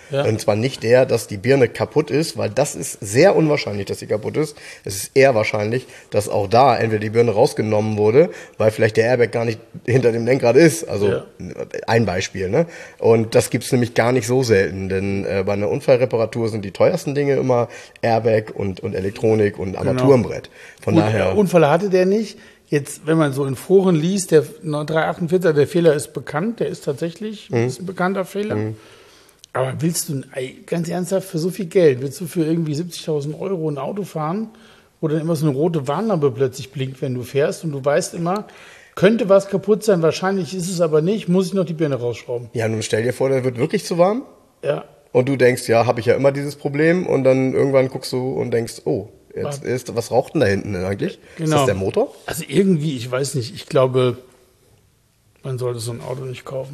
Ja. Und zwar nicht der, dass die Birne kaputt ist, weil das ist sehr unwahrscheinlich, dass sie kaputt ist. Es ist eher wahrscheinlich, dass auch da entweder die Birne rausgenommen wurde, weil vielleicht der Airbag gar nicht hinter dem Lenkrad ist. Also Ja. ein Beispiel. Ne? Und das gibt's nämlich gar nicht so selten, denn äh, bei einer Unfallreparatur sind die teuersten Dinge immer Airbag und, und Elektronik und Armaturenbrett. Von Gut, daher. äh, Unfälle hatte der nicht. Jetzt, wenn man so in Foren liest, der dreihundertachtundvierzig, der Fehler ist bekannt, der ist tatsächlich Mhm. ist ein bekannter Fehler. Mhm. Aber willst du, ey, ganz ernsthaft, für so viel Geld, willst du für irgendwie siebzigtausend Euro ein Auto fahren, wo dann immer so eine rote Warnlampe plötzlich blinkt, wenn du fährst und du weißt immer, könnte was kaputt sein, wahrscheinlich ist es aber nicht, muss ich noch die Birne rausschrauben. Ja, nun stell dir vor, der wird wirklich zu warm. Ja. Und du denkst, ja, habe ich ja immer dieses Problem. Und dann irgendwann guckst du und denkst, oh, jetzt ist, was raucht denn da hinten denn eigentlich? Genau. Ist das der Motor? Also irgendwie, ich weiß nicht, ich glaube, man sollte so ein Auto nicht kaufen.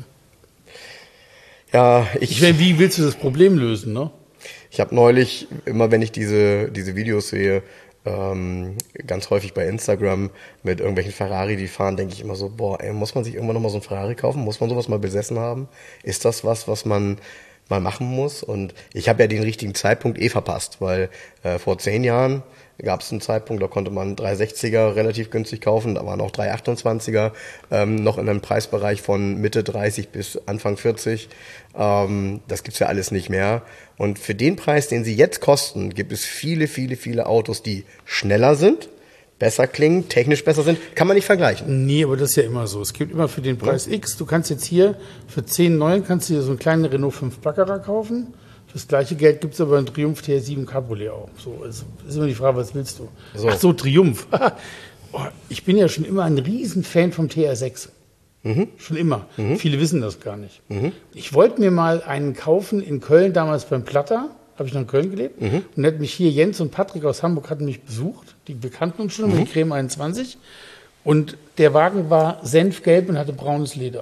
Ja, ich, Ich meine, wie willst du das Problem lösen, ne? ich habe neulich, immer wenn ich diese, diese Videos sehe, ähm, ganz häufig bei Instagram mit irgendwelchen Ferrari, die fahren, denke ich immer so, boah, ey, muss man sich irgendwann nochmal so ein Ferrari kaufen? Muss man sowas mal besessen haben? Ist das was, was man mal machen muss? Und ich habe ja den richtigen Zeitpunkt eh verpasst, weil äh, vor zehn Jahren gab es einen Zeitpunkt, da konnte man drei sechziger relativ günstig kaufen, da waren auch drei achtundzwanziger ähm, noch in einem Preisbereich von Mitte dreißig bis Anfang vierzig. Ähm, das gibt's ja alles nicht mehr. Und für den Preis, den sie jetzt kosten, gibt es viele, viele, viele Autos, die schneller sind, besser klingen, technisch besser sind. Kann man nicht vergleichen. Nee, aber das ist ja immer so. Es gibt immer für den Preis X, du kannst jetzt hier für zehn Komma neun kannst du dir so einen kleinen Renault fünf Baccarat kaufen. Für das gleiche Geld gibt es aber einen Triumph T R sieben Cabriolet auch. So, also ist immer die Frage, was willst du? So. Ach so, Triumph. Oh, ich bin ja schon immer ein Riesenfan vom T R sechs. Mhm. Schon immer. Mhm. Viele wissen das gar nicht. Mhm. Ich wollte mir mal einen kaufen in Köln, damals beim Platter. Habe ich noch in Köln gelebt. Mhm. Und dann hat mich hier Jens und Patrick aus Hamburg hatten mich besucht. Die bekannten uns schon, mhm. mit Creme einundzwanzig. Und der Wagen war senfgelb und hatte braunes Leder.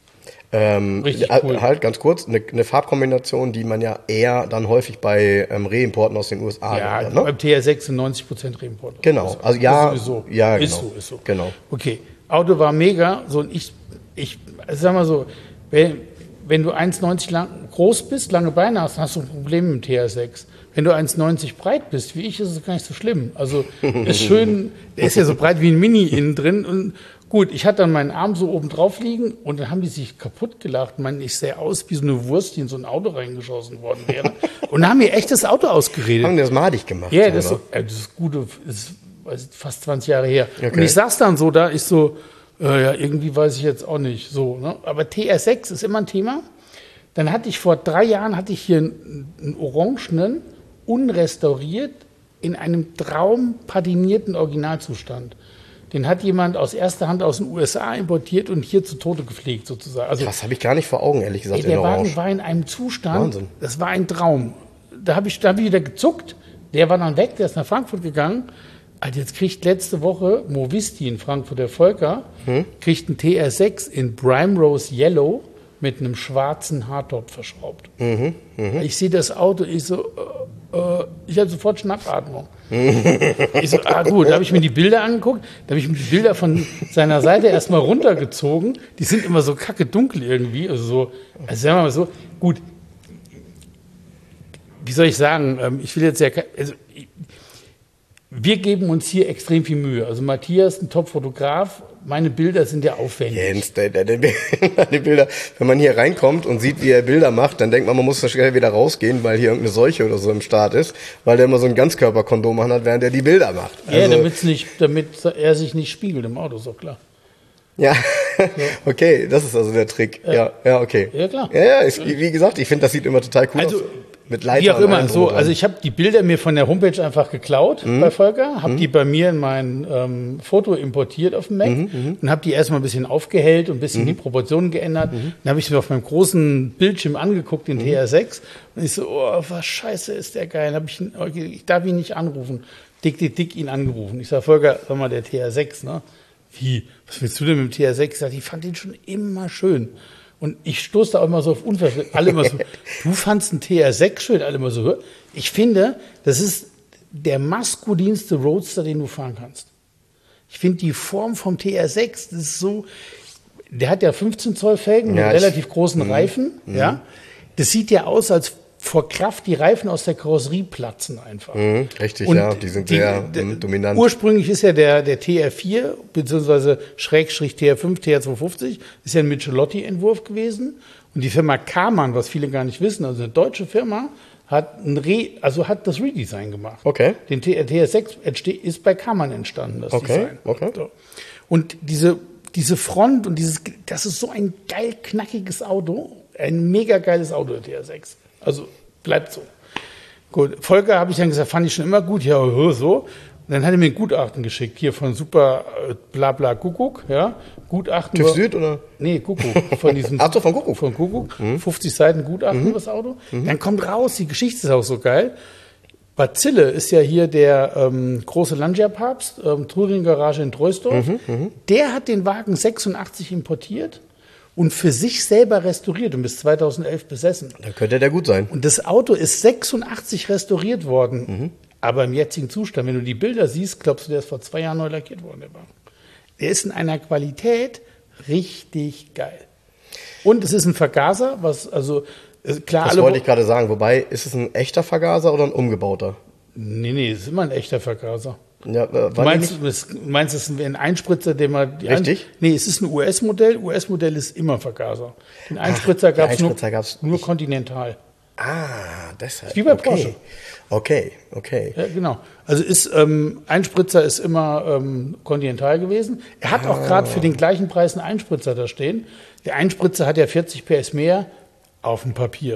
Ähm, Richtig cool. Halt ganz kurz, eine, eine Farbkombination, die man ja eher dann häufig bei ähm, Reimporten aus den U S A Ja, hat, ne? beim T R sechs sind neunzig Prozent Reimport. Genau, also ja, ist sowieso. ja, genau. Ist so, ist so. Genau. Okay, Auto war mega. So, und ich, ich also sag mal so, wenn, wenn du eins neunzig lang, groß bist, lange Beine hast, dann hast du ein Problem mit dem T R sechs. Wenn du eins neunzig breit bist, wie ich, ist es gar nicht so schlimm. Also ist schön, der ist ja so breit wie ein Mini innen drin. Und gut, ich hatte dann meinen Arm so oben drauf liegen und dann haben die sich kaputt gelacht. Ich meine, ich sehe aus wie so eine Wurst, die in so ein Auto reingeschossen worden wäre. Und haben mir echt das Auto ausgeredet. Haben die das madig gemacht? Ja, das, oder? so, äh, das ist gute, das ist weiß ich, fast zwanzig Jahre her. Okay. Und ich saß dann so da, ich so, äh, ja, irgendwie weiß ich jetzt auch nicht. So, ne? Aber T R sechs ist immer ein Thema. Dann hatte ich vor drei Jahren hatte ich hier einen, einen orangenen, unrestauriert, in einem traumpatinierten Originalzustand. Den hat jemand aus erster Hand aus den U S A importiert und hier zu Tode gepflegt sozusagen. Also, das habe ich gar nicht vor Augen, ehrlich gesagt. ey, der in Wagen Orange. war in einem Zustand, Wahnsinn. das war ein Traum. Da habe ich, da hab ich wieder gezuckt. Der war dann weg, der ist nach Frankfurt gegangen. Also jetzt kriegt letzte Woche Movisti in Frankfurt, der Volker, Hm? kriegt einen T R sechs in Prime Rose Yellow mit einem schwarzen Hardtop verschraubt. Mhm, mh. Ich sehe das Auto, ich so, äh, äh, ich habe sofort Schnappatmung. Ich so, ah gut, da habe ich mir die Bilder angeguckt, da habe ich mir die Bilder von seiner Seite erstmal runtergezogen. Die sind immer so kacke dunkel irgendwie, also so, also sagen wir mal so, gut, wie soll ich sagen, ähm, ich will jetzt ja, ke- also ich, wir geben uns hier extrem viel Mühe. Also Matthias, ein Top-Fotograf, meine Bilder sind ja aufwendig. Jens, der, der, der, die Bilder, wenn man hier reinkommt und sieht, wie er Bilder macht, dann denkt man, man muss so schnell wieder rausgehen, weil hier irgendeine Seuche oder so im Start ist, weil der immer so ein Ganzkörperkondom anhat, während er die Bilder macht. Ja, Also, damit's nicht, damit er sich nicht spiegelt im Auto, ist doch klar. ja, okay, das ist also der Trick. Ja, ja, okay. Ja, klar. Ja, ja, ist, wie gesagt, ich finde, das sieht immer total cool Also, aus. Mit Leitern Wie auch und immer, allem so, drum und dran. also ich habe die Bilder mir von der Homepage einfach geklaut Mhm. bei Volker, habe die bei mir in mein ähm, Foto importiert auf dem Mac Mhm, und habe die erstmal ein bisschen aufgehellt und ein bisschen die Proportionen geändert. Mhm. Dann habe ich mir auf meinem großen Bildschirm angeguckt, den T R sechs, und ich so, oh, was scheiße ist der geil. Dann hab ich, ihn- okay, ich darf ihn nicht anrufen. Dick, dick, dick ihn angerufen. Ich sage, Volker, sag mal, der T R sechs, ne? Wie, was willst du denn mit dem T R sechs? Ich sag, ich fand ihn schon immer schön. Und ich stoße da auch immer so auf Unverständnis. Alle immer so, du fandst einen T R sechs schön, alle immer so. Ich finde, das ist der maskulinste Roadster, den du fahren kannst. Ich finde die Form vom T R sechs, das ist so, der hat ja fünfzehn Zoll Felgen Ja, mit ich- relativ großen Reifen, ja. Das sieht ja aus, als vor Kraft die Reifen aus der Karosserie platzen einfach. Mhm, richtig, Und ja, die sind die, sehr der, mh, dominant. Ursprünglich ist ja der, der T R vier, beziehungsweise Schrägstrich T R fünf, T R zweihundertfünfzig, ist ja ein Michelotti-Entwurf gewesen. Und die Firma Karmann, was viele gar nicht wissen, also eine deutsche Firma, hat ein Re, also hat das Redesign gemacht. Okay. Den T R sechs ist bei Karmann entstanden, das Okay, Design. okay. So. Und diese, diese Front und dieses, das ist so ein geil knackiges Auto, ein mega geiles Auto, der T R sechs. Also bleibt so. Gut, Volker habe ich dann gesagt, fand ich schon immer gut, ja, so. Und dann hat er mir ein Gutachten geschickt, hier von Super äh, Blabla Kuckuck, ja. Gutachten. TÜV Süd oder? Nee, Kuckuck. Von diesem, Ach so, von Kuckuck. Von Kuckuck. Mhm. fünfzig Seiten Gutachten über das Auto. Mhm. Dann kommt raus, die Geschichte ist auch so geil. Bazille ist ja hier der ähm, große Lancia-Papst, ähm, Touring-Garage in Troisdorf. Mhm, der hat den Wagen sechsundachtzig importiert und für sich selber restauriert und bis zweitausendelf besessen. Dann könnte der gut sein. Und das Auto ist sechsundachtzig restauriert worden, mhm. aber im jetzigen Zustand, wenn du die Bilder siehst, glaubst du, der ist vor zwei Jahren neu lackiert worden, der Wagen. Der ist in einer Qualität richtig geil. Und es ist ein Vergaser, was also klar. Das alle wollte ich gerade sagen. Wobei, ist es ein echter Vergaser oder ein umgebauter? Nee, nee, es ist immer ein echter Vergaser. Ja, äh, du meinst, das, meinst, es ist ein Einspritzer, den man... Die Richtig? Ein, nee, es ist ein U S-Modell. U S-Modell ist immer Vergaser. Den Einspritzer gab es nur, nur Continental. Ah, deshalb. Wie bei okay. Porsche. Okay, okay. Ja, genau. Also ist ähm, Einspritzer ist immer ähm, Continental gewesen. Er hat ah. auch gerade für den gleichen Preis einen Einspritzer da stehen. Der Einspritzer hat ja vierzig P S mehr auf dem Papier.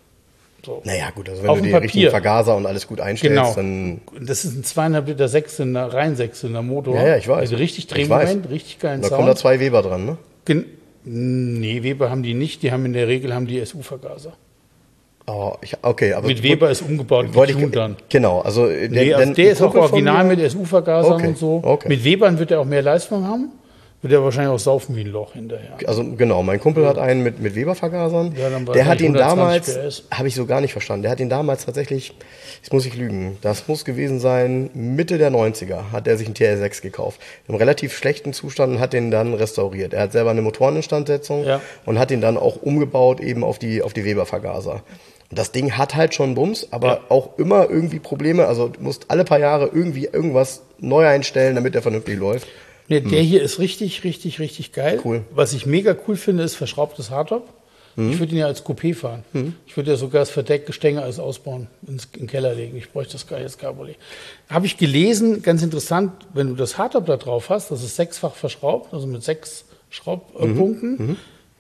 So. Naja, gut, also wenn auf du die Papier. richtigen Vergaser und alles gut einstellst, genau. dann... Das ist ein zweieinhalb Liter Sechszylinder, rein Sechszylinder Motor. Ja, ja, ich weiß. Also richtig Drehmoment, richtig geilen da Sound. kommen da zwei Weber dran, ne? Gen nee, Weber haben die nicht. Die haben in der Regel haben die S U-Vergaser. Oh, ich, okay, aber mit Weber ist umgebaut, wollte ich dann. Genau, also der, nee, also der ist auch original mit S U-Vergasern okay, und so. Okay. Mit Webern wird er auch mehr Leistung haben. Wird er wahrscheinlich auch saufen wie ein Loch hinterher. Also genau, mein Kumpel hat einen mit, mit Weber-Vergasern. Ja, dann war der hat ihn damals, P S. habe ich so gar nicht verstanden, der hat ihn damals tatsächlich, jetzt muss ich lügen, das muss gewesen sein, Mitte der neunziger hat er sich einen T R sechs gekauft. Im relativ schlechten Zustand und hat den dann restauriert. Er hat selber eine Motoreninstandsetzung ja. und hat ihn dann auch umgebaut eben auf die, auf die Weber-Vergaser. Und das Ding hat halt schon Bums, aber ja. auch immer irgendwie Probleme. Also du musst alle paar Jahre irgendwie irgendwas neu einstellen, damit der vernünftig läuft. Nee, der hm. hier ist richtig, richtig, richtig geil. Cool. Was ich mega cool finde, ist verschraubtes Hardtop. Hm. Ich würde ihn ja als Coupé fahren. Hm. Ich würde ja sogar das Verdeckgestänge alles ausbauen, ins in den Keller legen. Ich bräuchte das gar nicht als Cabriolet. Habe ich gelesen, ganz interessant, wenn du das Hardtop da drauf hast, das ist sechsfach verschraubt, also mit sechs Schraubpunkten, mhm.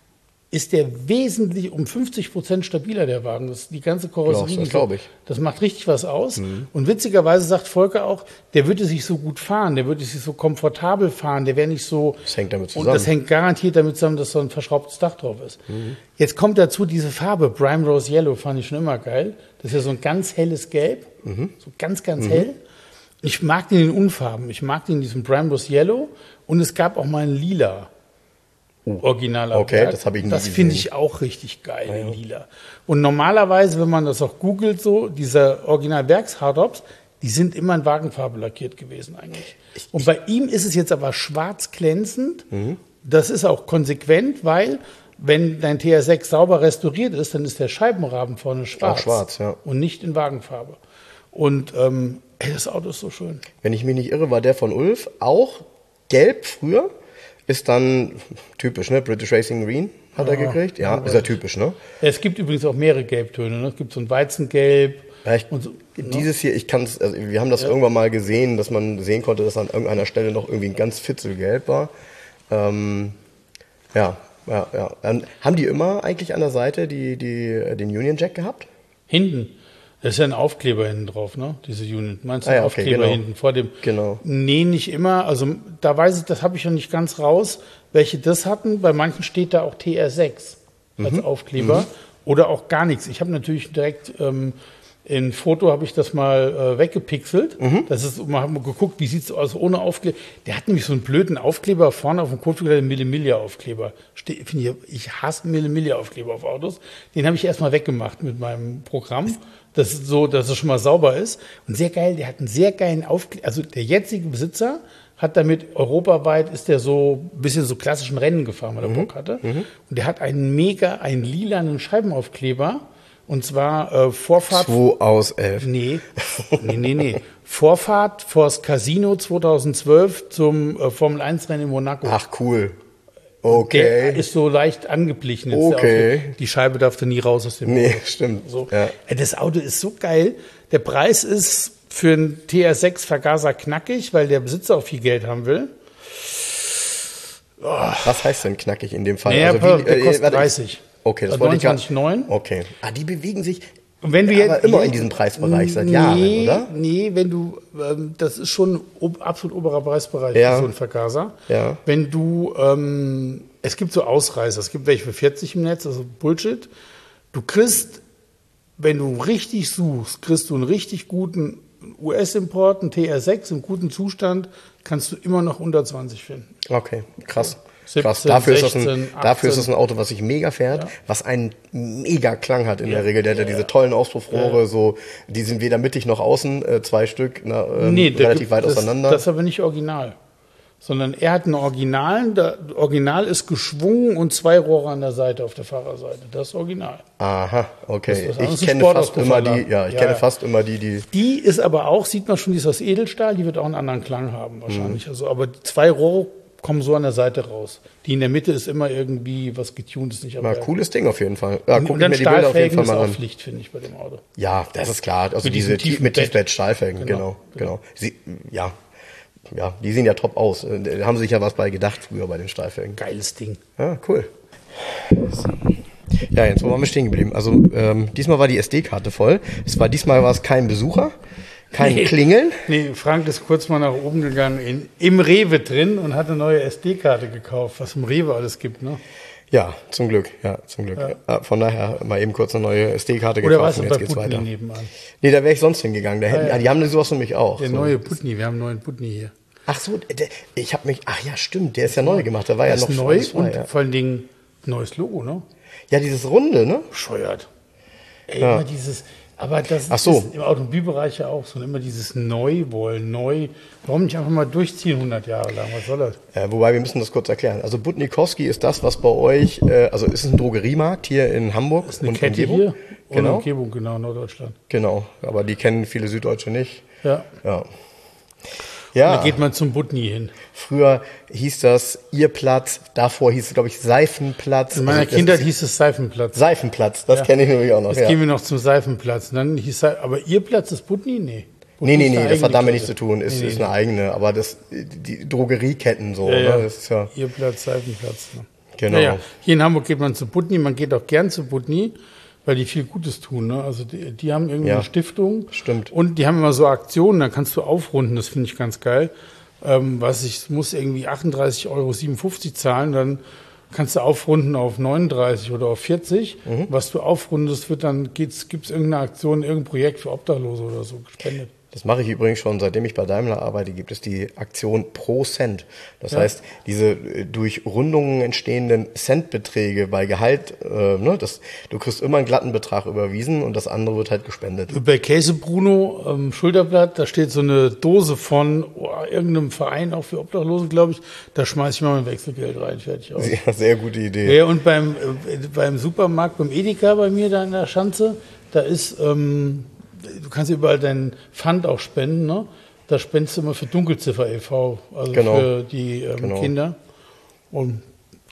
ist der wesentlich um fünfzig Prozent stabiler, der Wagen. Das, die ganze Karosserie, das glaube ich. Das macht richtig was aus. Mhm. Und witzigerweise sagt Volker auch, der würde sich so gut fahren, der würde sich so komfortabel fahren, der wäre nicht so... Das hängt damit zusammen. Und das hängt garantiert damit zusammen, dass so ein verschraubtes Dach drauf ist. Mhm. Jetzt kommt dazu diese Farbe, Prime Rose Yellow, fand ich schon immer geil. Das ist ja so ein ganz helles Gelb, mhm. so ganz, ganz mhm. hell. Ich mag den in Unfarben, ich mag den in diesem Prime Rose Yellow und es gab auch mal ein Lila. Originaler Okay, Werk. das habe ich nie Das gesehen. finde ich auch richtig geil, ja, ja. in lila. Und normalerweise, wenn man das auch googelt, so, diese Original-Werks-Hardtops, die sind immer in Wagenfarbe lackiert gewesen eigentlich. Und bei ihm ist es jetzt aber schwarz glänzend. Mhm. Das ist auch konsequent, weil wenn dein T R sechs sauber restauriert ist, dann ist der Scheibenrahmen vorne schwarz. Auch schwarz, ja. Und nicht in Wagenfarbe. Und ähm, ey, das Auto ist so schön. Wenn ich mich nicht irre, war der von Ulf auch gelb früher. Ist dann typisch, ne? British Racing Green hat ja, er gekriegt. Ja, ja, ist ja typisch, ne? Es gibt übrigens auch mehrere Gelbtöne. Ne? Es gibt so ein Weizengelb. Ja, ich, und so, dieses ne? hier, ich kann es, also wir haben das ja. irgendwann mal gesehen, dass man sehen konnte, dass an irgendeiner Stelle noch irgendwie ein ganz fitzelgelb war. Ähm, ja, ja, ja. Ähm, haben die immer eigentlich an der Seite die, die, den Union Jack gehabt? Hinten. Da ist ja ein Aufkleber hinten drauf, ne? Diese Unit. Meinst du ah, einen ja, okay, Aufkleber genau. hinten vor dem? Genau. Nee, nicht immer. Also da weiß ich, das habe ich noch nicht ganz raus, welche das hatten. Bei manchen steht da auch T R sechs als mhm. Aufkleber mhm. oder auch gar nichts. Ich habe natürlich direkt ähm, in Foto habe ich das mal äh, weggepixelt. Mhm. Das ist, mal haben wir geguckt, wie sieht es aus ohne Aufkleber. Der hat nämlich so einen blöden Aufkleber vorne auf dem Kotflügel, den Millimilia-Aufkleber. Ich, ich hasse Millimilia-Aufkleber auf Autos. Den habe ich erstmal weggemacht mit meinem Programm. Das ist so, dass es schon mal sauber ist. Und sehr geil, der hat einen sehr geilen Aufkleber. Also der jetzige Besitzer hat damit europaweit, ist der so ein bisschen so klassischen Rennen gefahren, weil er mhm. Bock hatte. Mhm. Und der hat einen mega, einen lilanen Scheibenaufkleber. Und zwar äh, Vorfahrt. zwei aus elf. Nee, nee, nee, nee. Vorfahrt vors Casino zweitausendzwölf zum äh, Formel eins Rennen in Monaco. Ach, cool. Okay. Der ist so leicht angeblichen. Jetzt Okay. Die Scheibe darf da nie raus aus dem Nee, Auto. stimmt. So. Ja. Das Auto ist so geil. Der Preis ist für einen T R sechs Vergaser knackig, weil der Besitzer auch viel Geld haben will. Was heißt denn knackig in dem Fall? Naja, also der äh, kostet warte, dreißig. Okay, das Also wollte ich gar neunundzwanzig Komma neun. Okay. Ah, die bewegen sich Und wenn du aber jetzt, immer in diesem Preisbereich seit nee, Jahren, oder? Nee, wenn du, ähm, das ist schon ob, absolut oberer Preisbereich Ja. für so ein Vergaser. Ja. Wenn du, ähm, es gibt so Ausreißer, es gibt welche für vierzig im Netz, also Bullshit. Du kriegst, wenn du richtig suchst, kriegst du einen richtig guten U S-Import, einen T R sechs im guten Zustand, kannst du immer noch unter zwanzig finden. Okay, krass. siebzehn, Krass. Dafür, ist das ein, sechzehn, dafür ist das achtzehn. ein Auto, was sich mega fährt, Ja. was einen mega Klang hat in Ja. der Regel. Der hat ja diese tollen Auspuffrohre, so, die sind weder mittig noch außen, äh, zwei Stück, na, ähm, Nee, der relativ gibt- weit das, auseinander. Das ist aber nicht original. Sondern er hat einen Originalen, der Original ist geschwungen und zwei Rohre an der Seite auf der Fahrerseite. Das ist Original. Aha, okay. Das ist was anderes, Ich ein kenne fast immer Sportauspuffverlag. die, ja, ich Ja, kenne ja. fast immer die, die, Die ist aber auch, sieht man schon, die ist aus Edelstahl, die wird auch einen anderen Klang haben wahrscheinlich. Mhm. Also, aber die zwei Rohre kommen so an der Seite raus. Die in der Mitte ist immer irgendwie was getuned, ist nicht na, aber cooles Ding auf jeden Fall. Ja, guck Und ich dann mir die Bilder auf jeden Stahlfelgen Fall ist mal auch an. Pflicht, finde ich, bei dem Auto. Ja, das ist klar. Also Mit diese diesem tiefen mit Bett. Tiefbett-Stahlfelgen, genau, Genau, genau. Sie, ja, ja, die sehen ja top aus. Äh, Da haben sie sich ja was bei gedacht früher bei den Stahlfelgen. Geiles Ding. Ja, cool. Ja, jetzt wo waren wir stehen geblieben? Also ähm, diesmal war die S D-Karte voll. Es war diesmal war es kein Besucher, kein Nee. Klingeln. Nee, Frank ist kurz mal nach oben gegangen, in, im Rewe drin und hat eine neue S D-Karte gekauft, was im Rewe alles gibt, ne? Ja, zum Glück, ja, zum Glück. Ja, von daher mal eben kurz eine neue S D-Karte Oder gekauft warst und du jetzt bei geht's Putni weiter. nebenan? Nee, da wäre ich sonst hingegangen. Da hätten, Ah, ja. Die haben sowas nämlich auch. Der so. neue Putni, wir haben einen neuen Putni hier. Ach so, der, ich habe mich, ach ja, stimmt, der ist ja neu gemacht. Der war Der ja ist noch neu alles frei, und ja. vor allen Dingen neues Logo, ne? Ja, dieses Runde, ne? Bescheuert. Ey, Ja. immer dieses, aber das Ach so. ist im Automobilbereich ja auch so, immer dieses Neu-Wollen, neu. Warum nicht einfach mal durchziehen hundert Jahre lang? Was soll das? Äh, wobei, wir müssen das kurz erklären. Also Butnikowski ist das, was bei euch, äh, also ist es ein Drogeriemarkt hier in Hamburg Das ist eine und Kette Umgebung? hier und Genau, Umgebung, genau, Norddeutschland. genau. Aber die kennen viele Süddeutsche nicht. Ja. Ja. Da Ja, geht man zum Butni hin. früher hieß das ihr Platz, davor hieß es, glaube ich, Seifenplatz. In meiner Also das Kindheit ist- hieß es Seifenplatz. Seifenplatz, das Ja. kenne ich nämlich auch noch. Jetzt Ja. gehen wir noch zum Seifenplatz. Und dann hieß es, aber ihr Platz ist Butni? Nee. Butni Nee, nee, ist nee, eine das hat eigene damit Kette. nichts zu tun. Ist, Nee, ist nee, eine eigene, aber das, die Drogerieketten so, Ja, ne? ja. Das ist ja, Ihr Platz, Seifenplatz. Ne? genau. Naja, hier in Hamburg geht man zu Butni, man geht auch gern zu Butni, weil die viel Gutes tun. Ne? Also die, die haben irgendwie Ja, eine Stiftung. stimmt. Und die haben immer so Aktionen, da kannst du aufrunden, das finde ich ganz geil. Ähm, was ich muss irgendwie achtunddreißig Euro siebenundfünfzig zahlen, dann kannst du aufrunden auf neununddreißig oder auf vierzig. Mhm. Was du aufrundest, wird dann gibt es irgendeine Aktion, irgendein Projekt für Obdachlose oder so gespendet. Das mache ich übrigens schon, seitdem ich bei Daimler arbeite, gibt es die Aktion pro Cent. Das Ja. heißt, diese äh, durch Rundungen entstehenden Centbeträge bei Gehalt, äh, ne, das, du kriegst immer einen glatten Betrag überwiesen und das andere wird halt gespendet. Bei Käse Bruno, ähm, Schulterblatt, da steht so eine Dose von oh, irgendeinem Verein, auch für Obdachlose, glaube ich. Da schmeiße ich mal mein Wechselgeld rein, fertig aus. Sehr, sehr gute Idee. Ja, und beim, äh, beim Supermarkt, beim Edeka bei mir da in der Schanze, da ist, ähm, du kannst überall deinen Pfand auch spenden, ne? Da spendest du immer für Dunkelziffer e V, also Genau. für die ähm, Genau. Kinder. Und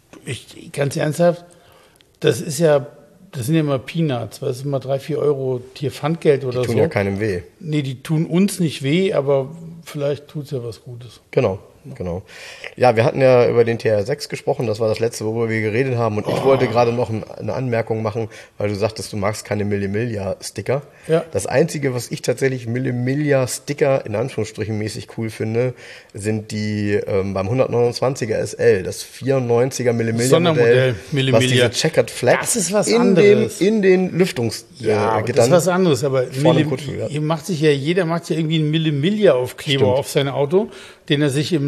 ich, ganz ernsthaft, das ist ja, das sind ja immer Peanuts, weil es immer drei, vier Euro hier Pfandgeld oder Tun so. ja keinem weh. Nee, die tun uns nicht weh, aber vielleicht tut es ja was Gutes. Genau, genau. Ja, wir hatten ja über den T R sechs gesprochen, das war das letzte, worüber wir geredet haben. Und ich wollte gerade noch ein, eine Anmerkung machen, weil du sagtest, du magst keine Millimillia-Sticker. Ja. Das Einzige, was ich tatsächlich Millimillia-Sticker in Anführungsstrichen mäßig cool finde, sind die ähm, beim hundertneunundzwanziger S L, das vierundneunziger Millimillia-Modell, Sondermodell, was Millimillia. diese Checkered Flag Das ist was in, anderes. dem, in den Lüftungsgittern. Ja, das ist was anderes, aber vorne Milli, im Kotflügel, ja. hier macht sich ja jeder macht ja irgendwie einen Millimillia-Aufkleber Stimmt. auf sein Auto, den er sich im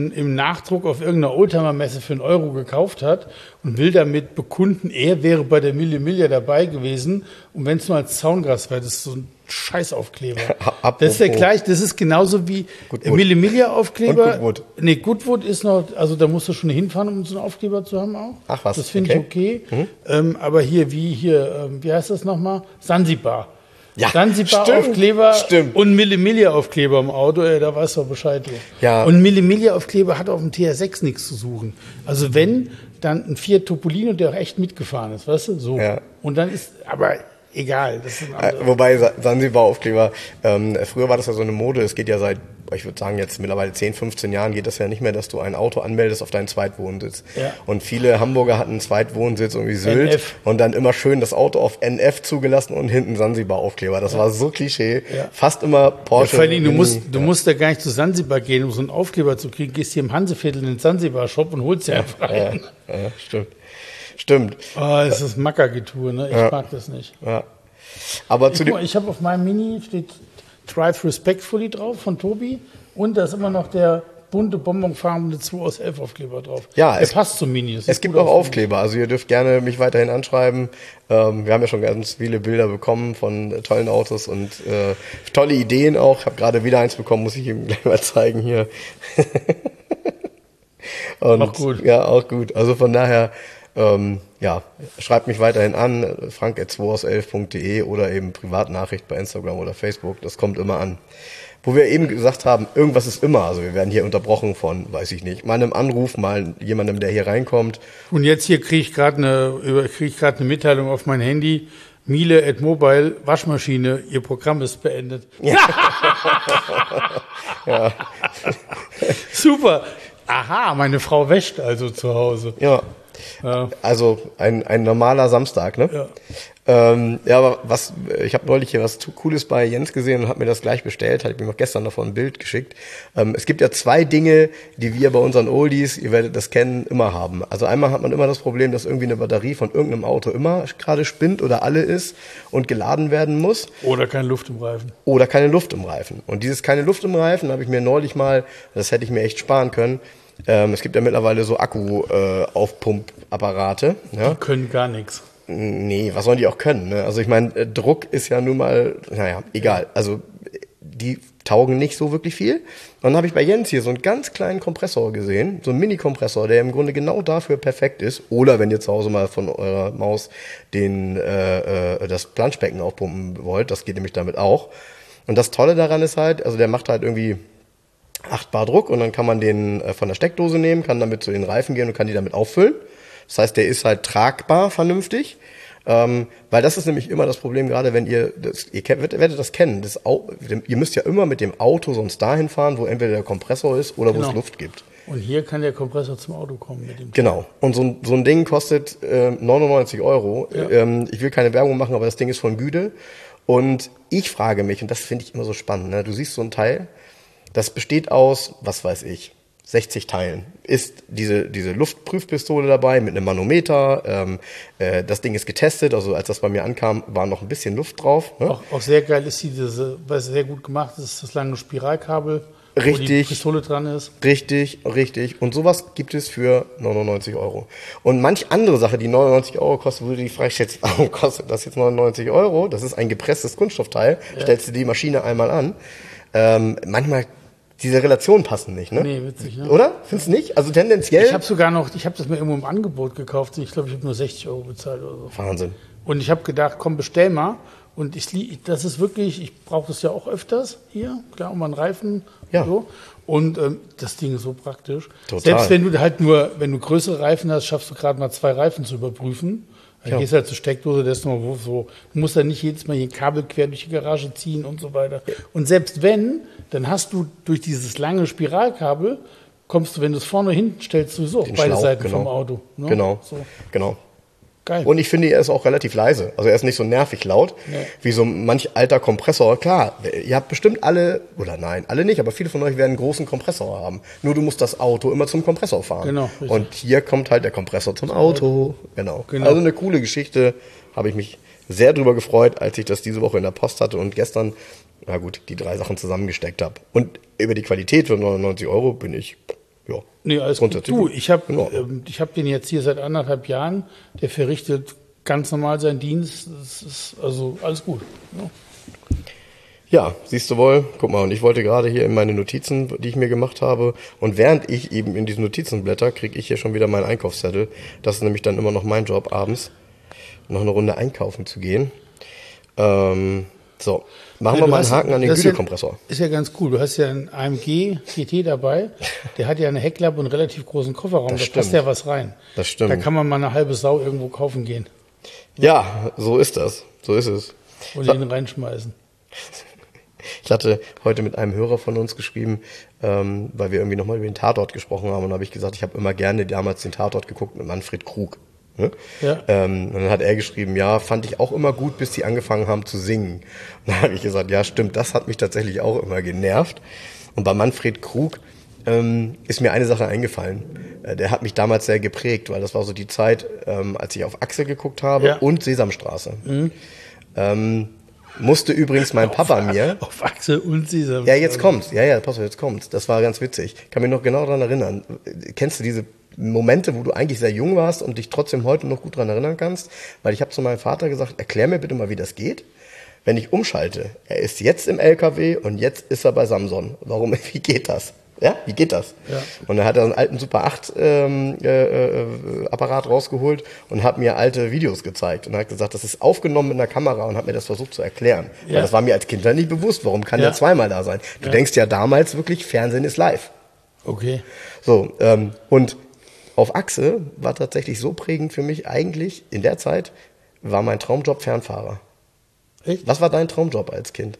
schon im Nachdruck auf irgendeiner Oldtimer-Messe für einen Euro gekauft hat und will damit bekunden, er wäre bei der Mille Miglia dabei gewesen. Und wenn es nur als Zaungras wäre, das ist so ein Scheißaufkleber. Das ist der gleich, das ist genauso wie Mille Miglia-Aufkleber. Und Goodwood. Nee, Goodwood ist noch, also da musst du schon hinfahren, um so einen Aufkleber zu haben auch. Ach was. Das finde okay. ich okay. Mhm. Ähm, aber hier, wie hier, ähm, wie heißt das nochmal? Sansibar. Ja, Sansibar-Aufkleber stimmt. und Mille Miglia-Aufkleber im Auto, ey, da weißt du Bescheid. Du. Ja. Und Mille Miglia-Aufkleber hat auf dem T R sechs nichts zu suchen. Also wenn, dann ein Fiat Topolino, der auch echt mitgefahren ist, weißt du? So. Ja. Und dann ist, aber egal. Das sind äh, wobei Sansibar-Aufkleber, ähm, früher war das ja so eine Mode, es geht ja seit, ich würde sagen jetzt mittlerweile zehn, fünfzehn Jahren geht das ja nicht mehr, dass du ein Auto anmeldest auf deinen Zweitwohnsitz. Ja. Und viele Hamburger hatten einen Zweitwohnsitz, irgendwie Sylt, N F. und dann immer schön das Auto auf N F zugelassen und hinten Sansibar-Aufkleber. Das ja. war so Klischee. Ja. Fast immer Porsche. Ja, vor allem, du musst, du ja. musst ja gar nicht zu Sansibar gehen, um so einen Aufkleber zu kriegen. Gehst hier im Hanseviertel in den Sansibar-Shop und holst dir ja. einfach rein. Ja. ja, stimmt. Stimmt. Oh, das ist Mackergetue, ne? Ich ja. mag das nicht. Ja. Aber zu ich ich habe auf meinem Mini steht Drive Respectfully drauf von Tobi und da ist immer noch der bunte bonbonfarbene zwei aus elf Aufkleber drauf. Ja, der es passt zum Mini. Das es gibt auch Aufkleber, also ihr dürft gerne mich weiterhin anschreiben. Ähm, wir haben ja schon ganz viele Bilder bekommen von äh, tollen Autos und äh, tolle Ideen auch. Ich habe gerade wieder eins bekommen, muss ich ihm gleich mal zeigen hier. Und, auch gut. Ja, auch gut. Also von daher, ähm, ja, schreibt mich weiterhin an, frank at zwei aus elf punkt de oder eben Privatnachricht bei Instagram oder Facebook, das kommt immer an. Wo wir eben gesagt haben, irgendwas ist immer, also wir werden hier unterbrochen von, weiß ich nicht, mal einem Anruf, mal jemandem, der hier reinkommt. Und jetzt hier kriege ich gerade eine, kriege ich gerade eine Mitteilung auf mein Handy, Miele at Mobile, Waschmaschine, Ihr Programm ist beendet. Ja. Ja. Super. Aha, meine Frau wäscht also zu Hause. Ja. Ja. Also ein, ein normaler Samstag, ne? Ja. Ähm, ja, aber was, ich habe neulich hier was Cooles bei Jens gesehen und habe mir das gleich bestellt, hatte ich mir noch gestern davon ein Bild geschickt. Ähm, es gibt ja zwei Dinge, die wir bei unseren Oldies, ihr werdet das kennen, immer haben. Also einmal hat man immer das Problem, dass irgendwie eine Batterie von irgendeinem Auto immer gerade spinnt oder alle ist und geladen werden muss. Oder keine Luft im Reifen. Oder keine Luft im Reifen. Und dieses keine Luft im Reifen habe ich mir neulich mal, das hätte ich mir echt sparen können. Ähm, es gibt ja mittlerweile so Akku-Aufpumpapparate. Äh, ja? Die können gar nichts. Nee, was sollen die auch können? Ne? Also ich meine, Druck ist ja nun mal, naja, egal. Also die taugen nicht so wirklich viel. Und dann habe ich bei Jens hier so einen ganz kleinen Kompressor gesehen, so einen Mini-Kompressor, der im Grunde genau dafür perfekt ist. Oder wenn ihr zu Hause mal von eurer Maus den äh, äh, das Planschbecken aufpumpen wollt, das geht nämlich damit auch. Und das Tolle daran ist halt, also der macht halt irgendwie acht Bar Druck und dann kann man den äh, von der Steckdose nehmen, kann damit zu den Reifen gehen und kann die damit auffüllen. Das heißt, der ist halt tragbar vernünftig, ähm, weil das ist nämlich immer das Problem, gerade wenn ihr, das, ihr kennt, werdet das kennen, das, ihr müsst ja immer mit dem Auto sonst dahin fahren, wo entweder der Kompressor ist oder genau. wo es Luft gibt. Und hier kann der Kompressor zum Auto kommen. Mit dem genau. Und so ein, so ein Ding kostet äh, neunundneunzig Euro. Ja. Ähm, ich will keine Werbung machen, aber das Ding ist von Güde. Und ich frage mich, und das finde ich immer so spannend, ne? Du siehst so ein Teil, das besteht aus, was weiß ich, sechzig Teilen. Ist diese diese Luftprüfpistole dabei mit einem Manometer. Ähm, äh, das Ding ist getestet, also als das bei mir ankam, war noch ein bisschen Luft drauf. Ne? Auch, auch sehr geil ist diese, was sehr gut gemacht ist, das lange Spiralkabel, richtig, wo die Pistole dran ist. Richtig, richtig. Und sowas gibt es für neunundneunzig Euro. Und manch andere Sache, die neunundneunzig Euro kostet, wo du dich fragst, jetzt, warum kostet das jetzt neunundneunzig Euro? Das ist ein gepresstes Kunststoffteil. Ja. Stellst du die Maschine einmal an. Ähm, manchmal diese Relationen passen nicht, ne? Nee, witzig, ne? Oder? Findest du nicht? Also tendenziell. Ich habe sogar noch, ich habe das mir irgendwo im Angebot gekauft. Ich glaube, ich habe nur sechzig Euro bezahlt oder so. Wahnsinn. Und ich habe gedacht, komm, bestell mal. Und ich, das ist wirklich, ich brauche das ja auch öfters hier, klar, um einen Reifen. Ja. So. Und ähm, das Ding ist so praktisch. Total. Selbst wenn du halt nur, wenn du größere Reifen hast, schaffst du gerade mal zwei Reifen zu überprüfen. Dann ja. gehst halt zur Steckdose, das ist noch so. Du musst dann nicht jedes Mal hier ein Kabel quer durch die Garage ziehen und so weiter. Ja. Und selbst wenn, dann hast du durch dieses lange Spiralkabel, kommst du, wenn du es vorne hinten stellst, sowieso auf beide Schlauch, Seiten genau. vom Auto. Ne? Genau, so. genau. Geil. Und ich finde, er ist auch relativ leise. Also er ist nicht so nervig laut, nee. wie so manch alter Kompressor. Klar, ihr habt bestimmt alle, oder nein, alle nicht, aber viele von euch werden einen großen Kompressor haben. Nur du musst das Auto immer zum Kompressor fahren. Genau. Richtig. Und hier kommt halt der Kompressor zum Auto. Genau. genau. Also eine coole Geschichte. Habe ich mich sehr drüber gefreut, als ich das diese Woche in der Post hatte und gestern, na gut, die drei Sachen zusammengesteckt habe. Und über die Qualität für neunundneunzig Euro bin ich, ja. Nee, alles gut. Grundsätzlich Du, ich habe in Ordnung. ähm, ich hab den jetzt hier seit anderthalb Jahren, der verrichtet ganz normal seinen Dienst. Das ist also alles gut. Ja. Ja, siehst du wohl. Guck mal, und ich wollte gerade hier in meine Notizen, die ich mir gemacht habe, und während ich eben in diesen Notizen blätter, kriege ich hier schon wieder meinen Einkaufszettel. Das ist nämlich dann immer noch mein Job, abends noch eine Runde einkaufen zu gehen. Ähm, so, machen Ja, wir du mal einen hast- Haken an den das ist ja- Gütekompressor. Ist ja ganz cool. Du hast ja einen A M G G T dabei. Der hat ja eine Heckklappe und einen relativ großen Kofferraum. Das Da passt stimmt. ja was rein. Das stimmt. Da kann man mal eine halbe Sau irgendwo kaufen gehen Ja, so ist das. So ist es. und So. den reinschmeißen. Ich hatte heute mit einem Hörer von uns geschrieben, ähm, weil wir irgendwie nochmal über den Tatort gesprochen haben, und da habe ich gesagt, ich habe immer gerne damals den Tatort geguckt mit Manfred Krug. Ne? Ja. Ähm, und dann hat er geschrieben, ja, fand ich auch immer gut, bis die angefangen haben zu singen. Und dann habe ich gesagt, ja stimmt, das hat mich tatsächlich auch immer genervt. Und bei Manfred Krug ähm, ist mir eine Sache eingefallen. Äh, der hat mich damals sehr geprägt, weil das war so die Zeit, ähm, als ich auf Axel geguckt habe Ja. und Sesamstraße. Mhm. Ähm, musste übrigens mein Papa mir... Auf Achse und Sesam. Ja, jetzt kommt's. Ja, ja, pass auf, jetzt kommt's. Das war ganz witzig. Ich kann mich noch genau daran erinnern. Kennst du diese Momente, wo du eigentlich sehr jung warst und dich trotzdem heute noch gut daran erinnern kannst? Weil ich habe zu meinem Vater gesagt, erklär mir bitte mal, wie das geht. Wenn ich umschalte, er ist jetzt im L K W und jetzt ist er bei Samson. Warum, wie geht das? Ja, wie geht das? Ja. Und dann hat er einen alten Super acht ähm, äh, äh, Apparat rausgeholt und hat mir alte Videos gezeigt und hat gesagt, das ist aufgenommen mit einer Kamera, und hat mir das versucht zu erklären. Ja. Weil das war mir als Kind dann nicht bewusst. Warum kann Ja. der zweimal da sein? Du Ja. denkst ja damals wirklich, Fernsehen ist live. Okay. So, ähm, und auf Achse war tatsächlich so prägend für mich eigentlich in der Zeit, war mein Traumjob Fernfahrer. Echt? Was war dein Traumjob als Kind?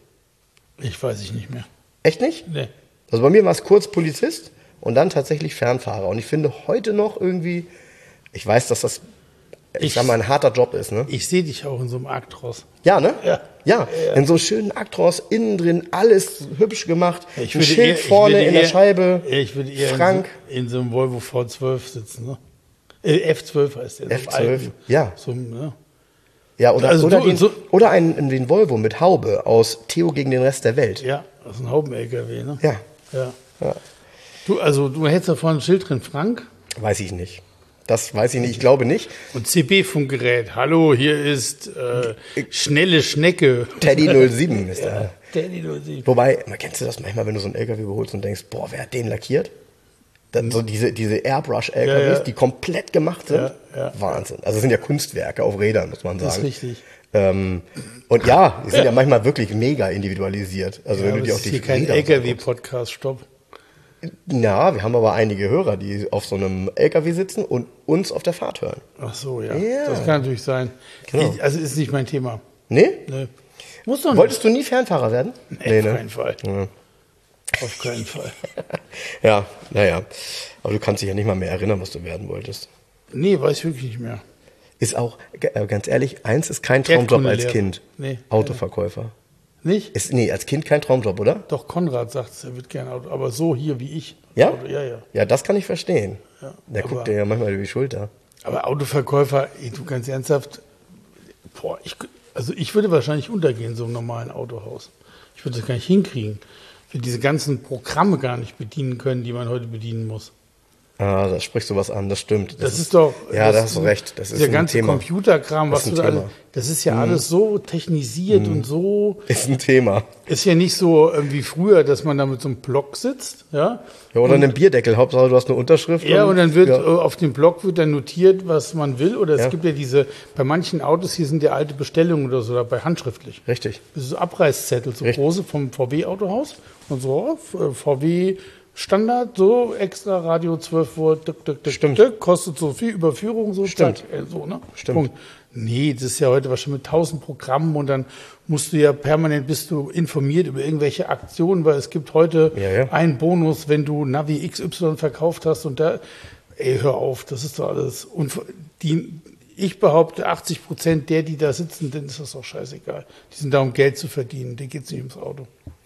Ich weiß ich nicht mehr. Echt nicht? Nee. Also bei mir war es kurz Polizist und dann tatsächlich Fernfahrer. Und ich finde heute noch irgendwie, ich weiß, dass das, ich, Ich- sag mal, ein harter Job ist, ne? Ich sehe dich auch in so einem Actros. Ja, ne? Ja. Ja, in so einem schönen Actros, innen drin, alles hübsch gemacht. Ich ein würde Schild eher- ich vorne würde in der eher- Scheibe. Ich würde eher Frank. In, so, in so einem Volvo V zwölf sitzen. Ne? Äh, F zwölf heißt der. so F einem zwölf, alten. ja. So, einem, ne? Ja, oder, Also oder, du- den, so- oder einen, den Volvo mit Haube aus Theo gegen den Rest der Welt. Ja, das ist ein Hauben-L K W. Ne? Ja, Ja. ja. Du, also du hättest da vorne ein Schild drin, Frank. Weiß ich nicht. Das weiß ich nicht, ich glaube nicht. Und C B-Funkgerät. Hallo, hier ist äh, schnelle Schnecke. Teddy null sieben ist da. Teddy null sieben. Wobei, man kennst du das manchmal, wenn du so einen L K W überholst und denkst, boah, wer hat den lackiert? Dann so diese, diese Airbrush-L K Ws, Ja, ja. die komplett gemacht sind. Ja, ja. Wahnsinn. Also es sind ja Kunstwerke auf Rädern, muss man sagen. Das ist richtig. Ähm, und ja, die sind ja manchmal wirklich mega individualisiert. Also Ja, wenn aber du dir das auch ist die hier kein Räder L K anguckst. W-Podcast, stopp. Ja, wir haben aber einige Hörer, die auf so einem L K W sitzen und uns auf der Fahrt hören. Ach so, ja. Ja. Das kann natürlich sein. Genau. Ich, also ist nicht mein Thema. Nee? Nee. Muss doch nicht. Wolltest du nie Fernfahrer werden? Nee, auf keinen Fall. Ja. Auf keinen Fall. Ja, naja. Aber du kannst dich ja nicht mal mehr erinnern, was du werden wolltest. Nee, weiß ich wirklich nicht mehr. Ist auch, äh, ganz ehrlich, eins ist kein Traumjob als Erdkundelehrer. Kind. Nee. Autoverkäufer. Nicht? Ist, nee, als Kind kein Traumjob, oder? Doch, Konrad sagt es, er wird gerne Auto. Aber so hier wie ich. Ja? Auto, ja, ja. Ja, das kann ich verstehen. Ja, Der aber- guckt dir ja manchmal über die Schulter. Aber Autoverkäufer, ey, du ganz ernsthaft, boah, ich, also ich würde wahrscheinlich untergehen, so im normalen Autohaus. Ich würde das gar nicht hinkriegen. Ich würde diese ganzen Programme gar nicht bedienen können, die man heute bedienen muss. Ah, da sprichst du was an, das stimmt. Das, ist doch. Ja, das da hast du recht. Das ist der ein ganze Thema. Computerkram, Das was ist du ein da alles, Thema. das ist ja alles so technisiert und so. Ist ein Thema. Ist ja nicht so äh, wie früher, dass man da mit so einem Block sitzt, ja. Ja, oder einen Bierdeckel. Hauptsache, du hast eine Unterschrift. Ja, und dann wird ja. äh, auf dem Block wird dann notiert, was man will. Oder es Ja. gibt ja diese, bei manchen Autos, hier sind ja alte Bestellungen oder so dabei, handschriftlich. Richtig. Das ist so Abreißzettel, so Richtig. große vom V W-Autohaus. Und so, äh, V W Standard, so extra Radio zwölf Volt, dück, dück, dück, Stimmt. dück, kostet so viel, Überführung, so, Stimmt. zack, äh, so, ne? Stimmt. Punkt. Nee, das ist ja heute wahrscheinlich mit tausend Programmen und dann musst du ja permanent, bist du informiert über irgendwelche Aktionen, weil es gibt heute Ja, ja. einen Bonus, wenn du Navi X Y verkauft hast und da, ey, hör auf, das ist doch alles, und die, ich behaupte, achtzig Prozent der, die da sitzen, denen ist das doch scheißegal. Die sind da, um Geld zu verdienen, denen geht's nicht ums Auto.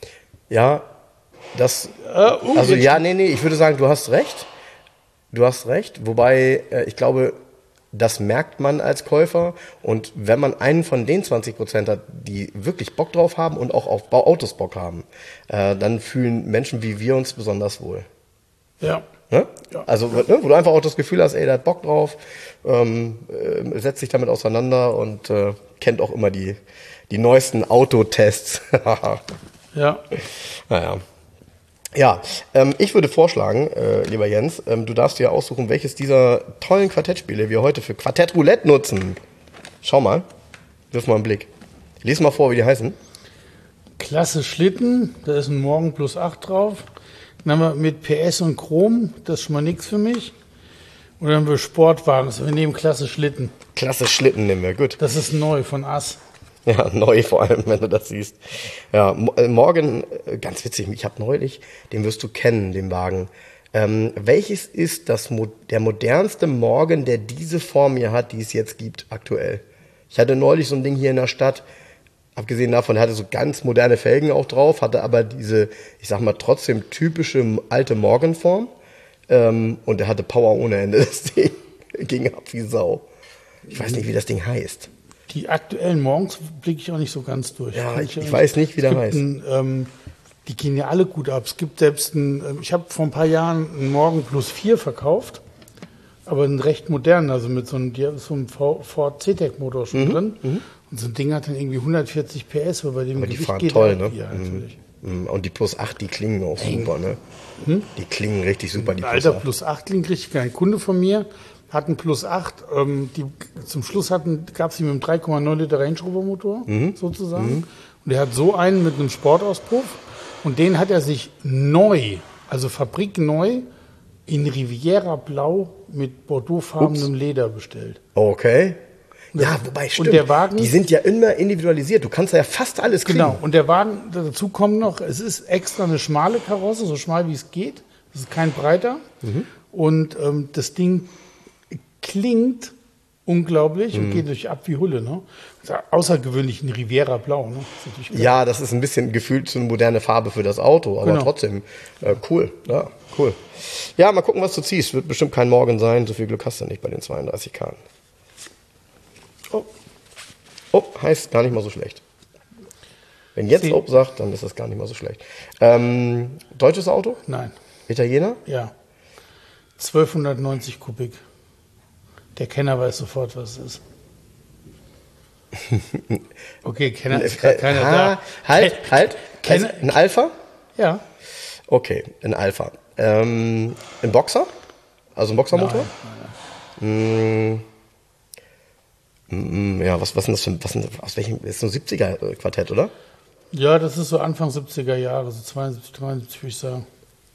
Ja, das. Äh, um Also jetzt- ja, nee, nee, ich würde sagen, du hast recht. Du hast recht. Wobei, äh, ich glaube, das merkt man als Käufer. Und wenn man einen von den zwanzig Prozent hat, die wirklich Bock drauf haben und auch auf Bau- Autos Bock haben, äh, dann fühlen Menschen wie wir uns besonders wohl. Ja. Ne? Ja. Also, ne, wo du einfach auch das Gefühl hast, ey, der hat Bock drauf, ähm, äh, setzt sich damit auseinander und äh, kennt auch immer die, die neuesten Autotests. Ja. Naja. Ja, ähm, ich würde vorschlagen, äh, lieber Jens, ähm, du darfst dir aussuchen, welches dieser tollen Quartettspiele wir heute für Quartett Roulette nutzen. Schau mal, wirf mal einen Blick. Lies mal vor, wie die heißen. Klasse Schlitten, da ist ein Morgen plus acht drauf. Dann haben wir mit P S und Chrom, das ist schon mal nichts für mich. Und dann haben wir Sportwagen, also wir nehmen Klasse Schlitten. Klasse Schlitten nehmen wir, gut. Das ist neu von Ass. Ja, neu vor allem, wenn du das siehst. Ja, morgen, ganz witzig, ich habe neulich, den wirst du kennen, den Wagen. Ähm, welches ist das, der modernste Morgen, der diese Form hier hat, die es jetzt gibt, aktuell? Ich hatte neulich so ein Ding hier in der Stadt, abgesehen davon, er hatte so ganz moderne Felgen auch drauf, hatte aber diese, ich sag mal, trotzdem typische alte Morgenform. Ähm, und er hatte Power ohne Ende, das Ding ging ab wie Sau. Ich weiß nicht, wie das Ding heißt. Die aktuellen Morgens blicke ich auch nicht so ganz durch. Ja, ich, ich, ich weiß nicht, wie der heißt. Ein, ähm, die gehen ja alle gut ab. Es gibt selbst ein, ich habe vor ein paar Jahren einen Morgen Plus vier verkauft, aber einen recht modernen, also mit so einem, so einem Ford C-Tech-Motor schon mhm, drin. Mhm. Und so ein Ding hat dann irgendwie hundertvierzig P S, weil bei dem aber die Gewicht fahren geht toll, der, ne? Ja, natürlich. Mhm. Und die Plus acht, die klingen auch super, ne? Hm? Die klingen richtig super, die Plus acht. Alter, Plus acht klingt richtig. Ein Kunde von mir hat einen Plus acht, ähm, die zum Schluss hatten, gab es die mit einem drei Komma neun Liter Range Rover Motor, mhm. sozusagen. Mhm. Und der hat so einen mit einem Sportauspuff und den hat er sich neu, also fabrikneu, in Riviera Blau mit bordeauxfarbenem Leder bestellt. Okay. Ja, wobei, stimmt, und der Wagen, die sind ja immer individualisiert. Du kannst ja fast alles kriegen. Genau, und der Wagen, dazu kommt noch, es ist extra eine schmale Karosse, so schmal wie es geht. Das ist kein breiter. Mhm. Und ähm, das Ding klingt unglaublich mhm. und geht durch ab wie Hulle. Ne? Das ist außergewöhnlich ein Riviera Blau. Ne? Das ja, das ist ein bisschen gefühlt so eine moderne Farbe für das Auto, aber genau. trotzdem äh, cool. Ja, cool. Ja, mal gucken, was du ziehst. Wird bestimmt kein Morgen sein. So viel Glück hast du nicht bei den zweiunddreißig K. Oh. Oh, heißt gar nicht mal so schlecht. Wenn jetzt Ob sagt, dann ist das gar nicht mal so schlecht. Ähm, deutsches Auto? Nein. Italiener? Ja. zwölfhundertneunzig Kubik. Der Kenner weiß sofort, was es ist. Okay, Kenner ist äh, keiner ha, da. Halt, Ken, halt. Kenner, ein Alpha? Ja. Okay, ein Alpha. Ähm, ein Boxer? Also ein Boxermotor? Nein, nein, nein. Mm, ja, was, was ist das für, was sind, aus welchem, ist so ein siebziger Quartett, oder? Ja, das ist so Anfang siebziger Jahre, so zweiundsiebzig, dreiundsiebzig würde ich sagen.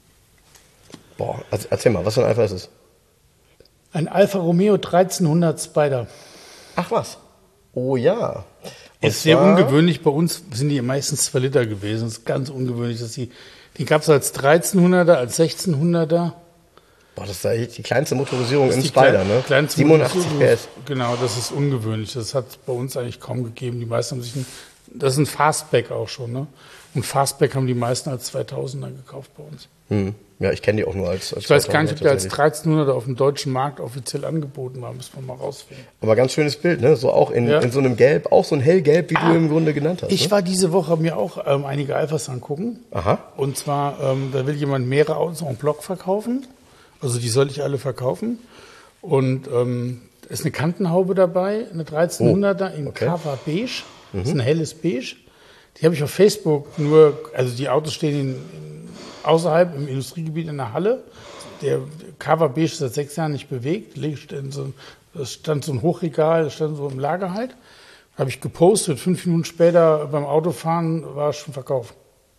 Boah, erzähl mal, was für ein Alpha ist es? Ein Alfa Romeo dreizehnhundert Spider. Ach was? Oh ja. Und ist sehr ungewöhnlich, bei uns sind die meistens zwei Liter gewesen, das ist ganz ungewöhnlich, dass die, die gab es als dreizehnhunderter, als sechzehnhunderter. Boah, das ist eigentlich die kleinste Motorisierung im Spider, ne? siebenundachtzig P S. Genau, das ist ungewöhnlich. Das hat es bei uns eigentlich kaum gegeben. Die meisten haben sich ein, das ist ein Fastback auch schon, ne? Und Fastback haben die meisten als zweitausender gekauft bei uns. Hm. Ja, ich kenne die auch nur als, als Ich weiß gar nicht, ob die als dreizehnhunderter auf dem deutschen Markt offiziell angeboten waren. Müssen wir mal rausfinden. Aber ganz schönes Bild, ne? So auch in, ja. in so einem Gelb, auch so ein hellgelb, wie ah, du im Grunde genannt hast. Ich ne? war diese Woche mir auch ähm, einige Alphas angucken. Aha. Und zwar, ähm, da will jemand mehrere Autos en bloc verkaufen. Also die soll ich alle verkaufen. Und ähm, ist eine Kantenhaube dabei, eine dreizehnhunderter in okay. Cava Beige. Mhm. Das ist ein helles Beige. Die habe ich auf Facebook nur, also die Autos stehen in, in, außerhalb im Industriegebiet in der Halle. Der Cava Beige ist seit sechs Jahren nicht bewegt. Da stand so ein Hochregal, das stand so im Lager halt. Habe ich gepostet, fünf Minuten später beim Autofahren war es schon verkauft.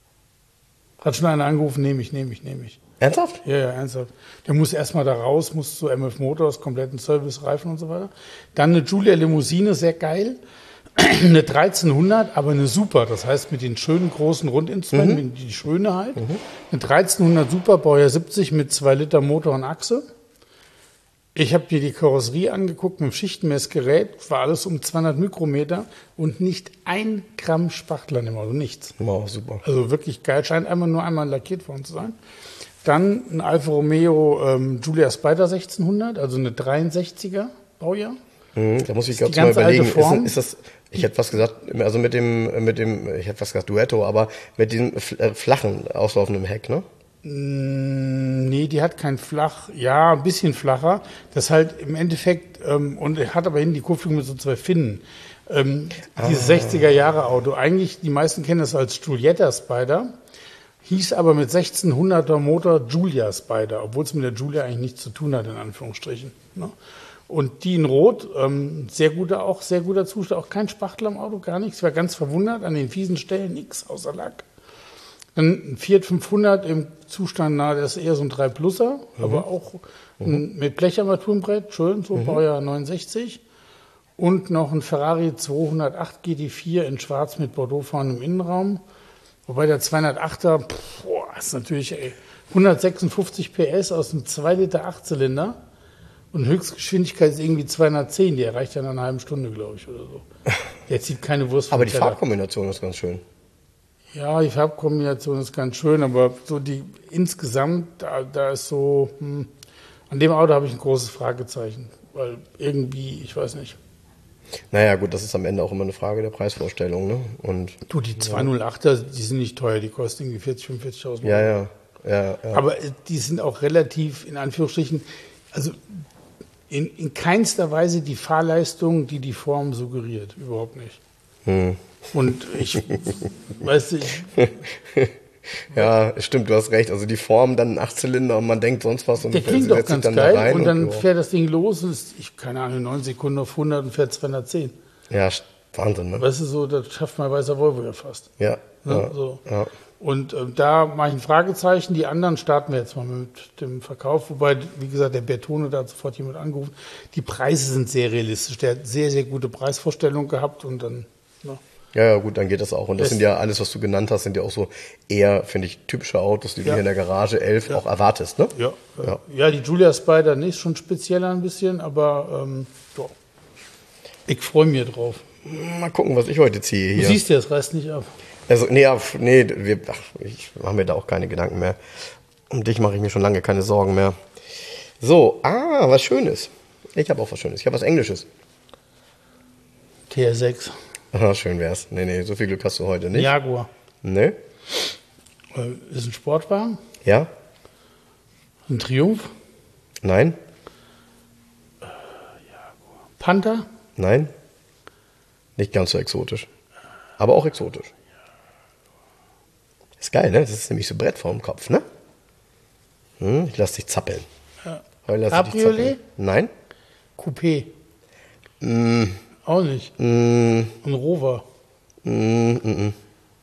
Hat schon einer angerufen, nehme ich, nehme ich, nehme ich. Ernsthaft? Ja, ja, ernsthaft. Der muss erstmal da raus, muss zu M F Motors, kompletten Service, Reifen und so weiter. Dann eine Giulia Limousine, sehr geil. Eine dreizehnhundert, aber eine Super. Das heißt mit den schönen großen Rundinstrumenten, mhm. die schöne halt. Mhm. Eine dreizehnhundert Super, Baujahr siebzig mit zwei Liter Motor und Achse. Ich habe mir die Karosserie angeguckt mit dem Schichtenmessgerät, war alles um zweihundert Mikrometer und nicht ein Gramm Spachteln im Auto, nichts. Wow, super. Also wirklich geil, scheint einmal nur einmal lackiert worden zu sein. Dann ein Alfa Romeo ähm, Giulia Spider sechzehnhundert, also eine dreiundsechziger Baujahr. Mhm, da muss ich gerade mal überlegen, ist, ist das, ich hätte fast gesagt, also mit dem, mit dem, ich hätte fast gesagt Duetto, aber mit diesem flachen, auslaufenden Heck, ne? Nee, die hat kein flach, ja, ein bisschen flacher. Das halt im Endeffekt, ähm, und er hat aber hinten die Kupplung mit so zwei Finnen. Ähm, ah. Dieses sechziger-Jahre-Auto, eigentlich, die meisten kennen das als Giulietta Spider, hieß aber mit sechzehnhunderter Motor Giulia Spider, obwohl es mit der Giulia eigentlich nichts zu tun hat, in Anführungsstrichen. Ne? Und die in Rot, ähm, sehr guter, auch sehr guter Zustand, auch kein Spachtel am Auto, gar nichts. Ich war ganz verwundert, an den fiesen Stellen nichts außer Lack. Dann ein Fiat fünfhundert im Zustand nahe, das ist eher so ein drei Pluser, mhm. aber auch mhm. ein, mit Blecharmaturenbrett, schön, so mhm. Baujahr neunundsechzig. Und noch ein Ferrari zweihundertacht G T vier in schwarz mit Bordeaux-Farben im Innenraum. Wobei der zweihundertachter, pff, boah, ist natürlich ey, hundertsechsundfünfzig P S aus einem zwei Liter Achtzylinder. Und Höchstgeschwindigkeit ist irgendwie zweihundertzehn, die erreicht ja in einer halben Stunde, glaube ich, oder so. Der zieht keine Wurst vom Aber die Teller. Farbkombination ist ganz schön. Ja, die Farbkombination ist ganz schön, aber so die insgesamt, da, da ist so, hm, an dem Auto habe ich ein großes Fragezeichen, weil irgendwie, ich weiß nicht. Naja, gut, das ist am Ende auch immer eine Frage der Preisvorstellung, ne? Und du, die zweihundertachter, die sind nicht teuer, die kosten irgendwie vierzig, fünfundvierzigtausend Euro. Ja, ja, ja, ja. Aber die sind auch relativ, in Anführungsstrichen, also in, in keinster Weise die Fahrleistung, die die Form suggeriert, überhaupt nicht. Hm. Und ich, weißt du, ich, ja, stimmt, du hast recht. Also die Form, dann ein Achtzylinder und man denkt sonst was. Und der klingt doch ganz dann geil da und dann und, fährt das Ding los und ist, ich keine Ahnung, neun Sekunden auf hundert und fährt zweihundertzehn. Ja, Wahnsinn, ne? Weißt du, so, das schafft mein weißer Volvo ja fast. Ja. Ne? Ja, so. ja. Und äh, da mache ich ein Fragezeichen. Die anderen starten wir jetzt mal mit dem Verkauf. Wobei, wie gesagt, der Bertone, da hat sofort jemand angerufen. Die Preise sind sehr realistisch. Der hat sehr, sehr gute Preisvorstellungen gehabt und dann, ne? Ja, ja, gut, dann geht das auch. Und das, das sind ja alles, was du genannt hast, sind ja auch so eher, finde ich, typische Autos, die ja. du hier in der Garage elf ja. auch erwartest, ne? Ja, ja. ja, die Giulia Spider nicht, schon spezieller ein bisschen, aber ähm, doch. Ich freue mich drauf. Mal gucken, was ich heute ziehe hier. Du siehst ja, das reißt nicht ab. Also, nee, nee wir, ach, ich mache mir da auch keine Gedanken mehr. Um dich mache ich mir schon lange keine Sorgen mehr. So, ah, was Schönes. Ich habe auch was Schönes. Ich habe was Englisches. T R sechs. Ah, schön wär's. Nee, nee, so viel Glück hast du heute nicht. Jaguar. Nee. Ist ein Sportwagen? Ja. Ein Triumph? Nein. Äh, Jaguar. Panther? Nein. Nicht ganz so exotisch. Aber auch exotisch. Ist geil, ne? Das ist nämlich so Brett vorm Kopf, ne? Hm, ich lass dich zappeln. Ja. Cabriolet? Nein. Coupé? Mm. Auch nicht. Mm. Ein Rover? Mm, mm, mm.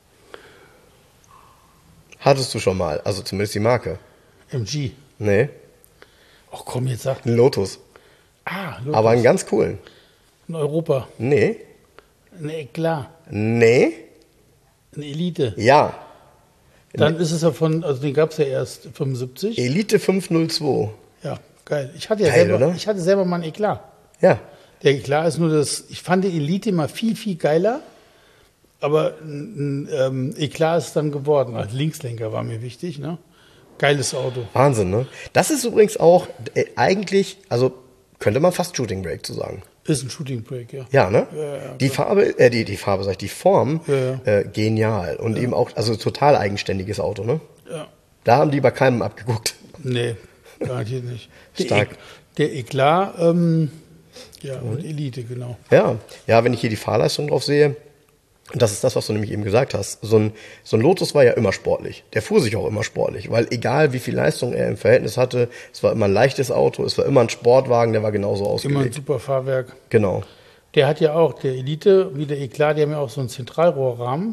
Hattest du schon mal, also zumindest die Marke. M G? Nee. Ach komm, jetzt sag. Ein Lotus. Ah, Lotus. Aber einen ganz coolen. Ein Europa? Nee. Ein Eklat? Nee. Eine Elite? Ja. Dann ist es ja von, also den gab es ja erst fünfundsiebzig. Elite fünf null zwei. Ja, geil. Ich hatte ja geil, selber, oder? ich hatte selber mal einen Eklat. Ja. Der Eklat ist nur das, ich fand die Elite immer viel, viel geiler, aber ein ähm, Eklat ist dann geworden. Als Linkslenker war mir wichtig, ne? Geiles Auto. Wahnsinn, ne? Das ist übrigens auch äh, eigentlich, also könnte man fast Shooting Brake zu sagen. Ist ein Shooting Brake, ja. Ja, ne? Ja, ja, die Farbe, äh, die, die Farbe, sag ich, die Form, ja, ja. Äh, genial. Und ja. eben auch, also total eigenständiges Auto, ne? Ja. Da haben die bei keinem abgeguckt. Nee, garantiert nicht. Stark. Der, e der Eklat, ähm, ja, und Elite, genau. Ja, ja, wenn ich hier die Fahrleistung drauf sehe, und das ist das, was du nämlich eben gesagt hast, so ein, so ein Lotus war ja immer sportlich. Der fuhr sich auch immer sportlich, weil egal wie viel Leistung er im Verhältnis hatte, es war immer ein leichtes Auto, es war immer ein Sportwagen, der war genauso ausgelegt. Immer ein super Fahrwerk. Genau. Der hat ja auch, der Elite, wie der Eklat, die haben ja auch so einen Zentralrohrrahmen.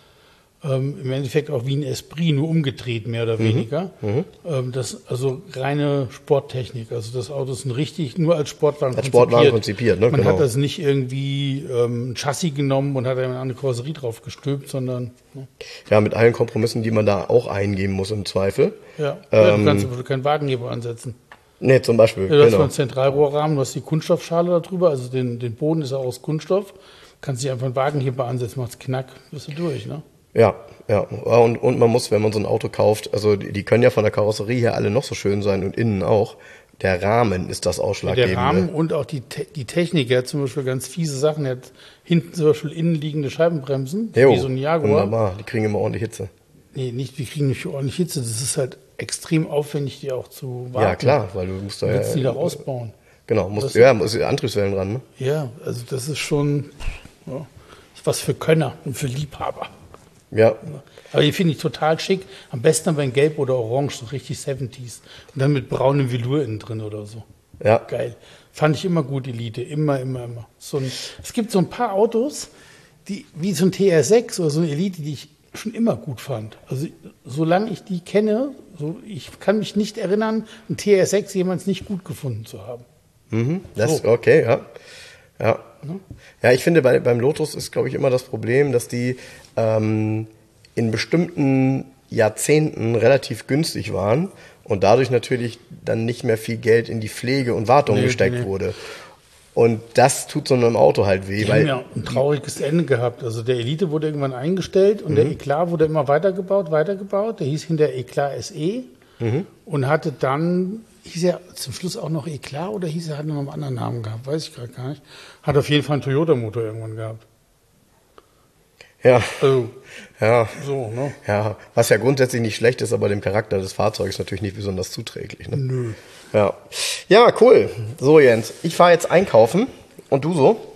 Ähm, Im Endeffekt auch wie ein Esprit, nur umgedreht, mehr oder weniger. Mhm. Ähm, das, also reine Sporttechnik. Also das Auto ist ein richtig, nur als Sportwagen als konzipiert. Sportwagen konzipiert, ne? Man genau. hat das nicht irgendwie ähm, ein Chassis genommen und hat dann eine Karosserie drauf gestülpt, sondern... Ne? Ja, mit allen Kompromissen, die man da auch eingeben muss im Zweifel. Ja, ähm, ja du kannst du keinen Wagenheber ansetzen. Nee, zum Beispiel, ja, du hast genau. einen Zentralrohrrahmen, du hast die Kunststoffschale darüber, also den, den Boden ist auch aus Kunststoff. Kannst dich einfach einen Wagenheber ansetzen, machst Knack, bist du durch, ne? Ja, ja. Und, und man muss, wenn man so ein Auto kauft, also die, die können ja von der Karosserie her alle noch so schön sein und innen auch. Der Rahmen ist das Ausschlaggebende. Der Rahmen und auch die, Te die Technik. Er hat zum Beispiel ganz fiese Sachen. Er hat hinten zum Beispiel innenliegende Scheibenbremsen, jo, wie so ein Jaguar. Wunderbar, die kriegen immer ordentlich Hitze. Nee, nicht, die kriegen nicht ordentlich Hitze. Das ist halt extrem aufwendig, die auch zu warten. Ja, klar, weil du musst da Du willst ja, die da rausbauen. Genau, musst, Das- ja, musst Antriebswellen dran, ne? Ja, also das ist schon ja, ist was für Könner und für Liebhaber. Ja, Aber die finde ich total schick. Am besten aber in Gelb oder Orange, so richtig siebziger. Und dann mit braunem Velour innen drin oder so. ja. Geil. Fand ich immer gut, Elite. Immer, immer, immer. So ein, es gibt so ein paar Autos, die, wie so ein T R sechs oder so eine Elite, die ich schon immer gut fand. Also solange ich die kenne, so, ich kann mich nicht erinnern, ein T R sechs jemals nicht gut gefunden zu haben. Mhm, das, So. okay, ja. Ja. Ja, ich finde, bei, beim Lotus ist, glaube ich, immer das Problem, dass die ähm, in bestimmten Jahrzehnten relativ günstig waren und dadurch natürlich dann nicht mehr viel Geld in die Pflege und Wartung Nee, gesteckt nee. wurde. Und das tut so einem Auto halt weh, Die weil haben ja ein trauriges Ende gehabt. Also der Elite wurde irgendwann eingestellt und der Eklat wurde immer weitergebaut, weitergebaut. Der hieß hinter Eklat S E und hatte dann, hieß er zum Schluss auch noch Eklat oder hieß er, hat noch einen anderen Namen gehabt, weiß ich gerade gar nicht. Hat auf jeden Fall einen Toyota-Motor irgendwann gehabt. ja, Also ja, so, ne? ja, was ja grundsätzlich nicht schlecht ist, aber dem Charakter des Fahrzeugs natürlich nicht besonders zuträglich. Ne? Nö. Ja. Ja, cool. So, Jens, ich fahre jetzt einkaufen und du so?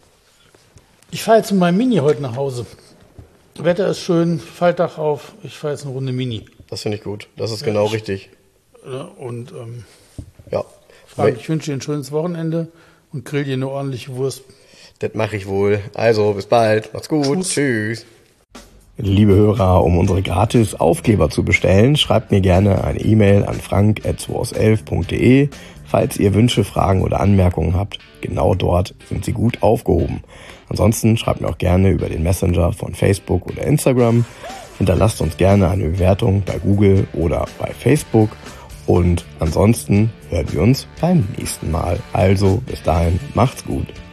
Ich fahre jetzt mit meinem Mini heute nach Hause. Wetter ist schön, Faltdach auf. Ich fahre jetzt eine Runde Mini. Das finde ich gut. Das ist genau richtig. Ja, Und ähm, Ja. Frank, ich wünsche dir ein schönes Wochenende und grill dir eine ordentliche Wurst. Das mache ich wohl. Also, bis bald. Macht's gut. Tschüss. Tschüss. Liebe Hörer, um unsere gratis Aufkleber zu bestellen, schreibt mir gerne eine E-Mail an frank at zwoself punkt de. Falls ihr Wünsche, Fragen oder Anmerkungen habt, genau dort sind sie gut aufgehoben. Ansonsten schreibt mir auch gerne über den Messenger von Facebook oder Instagram. Hinterlasst uns gerne eine Bewertung bei Google oder bei Facebook. Und ansonsten hören wir uns beim nächsten Mal. Also bis dahin, macht's gut.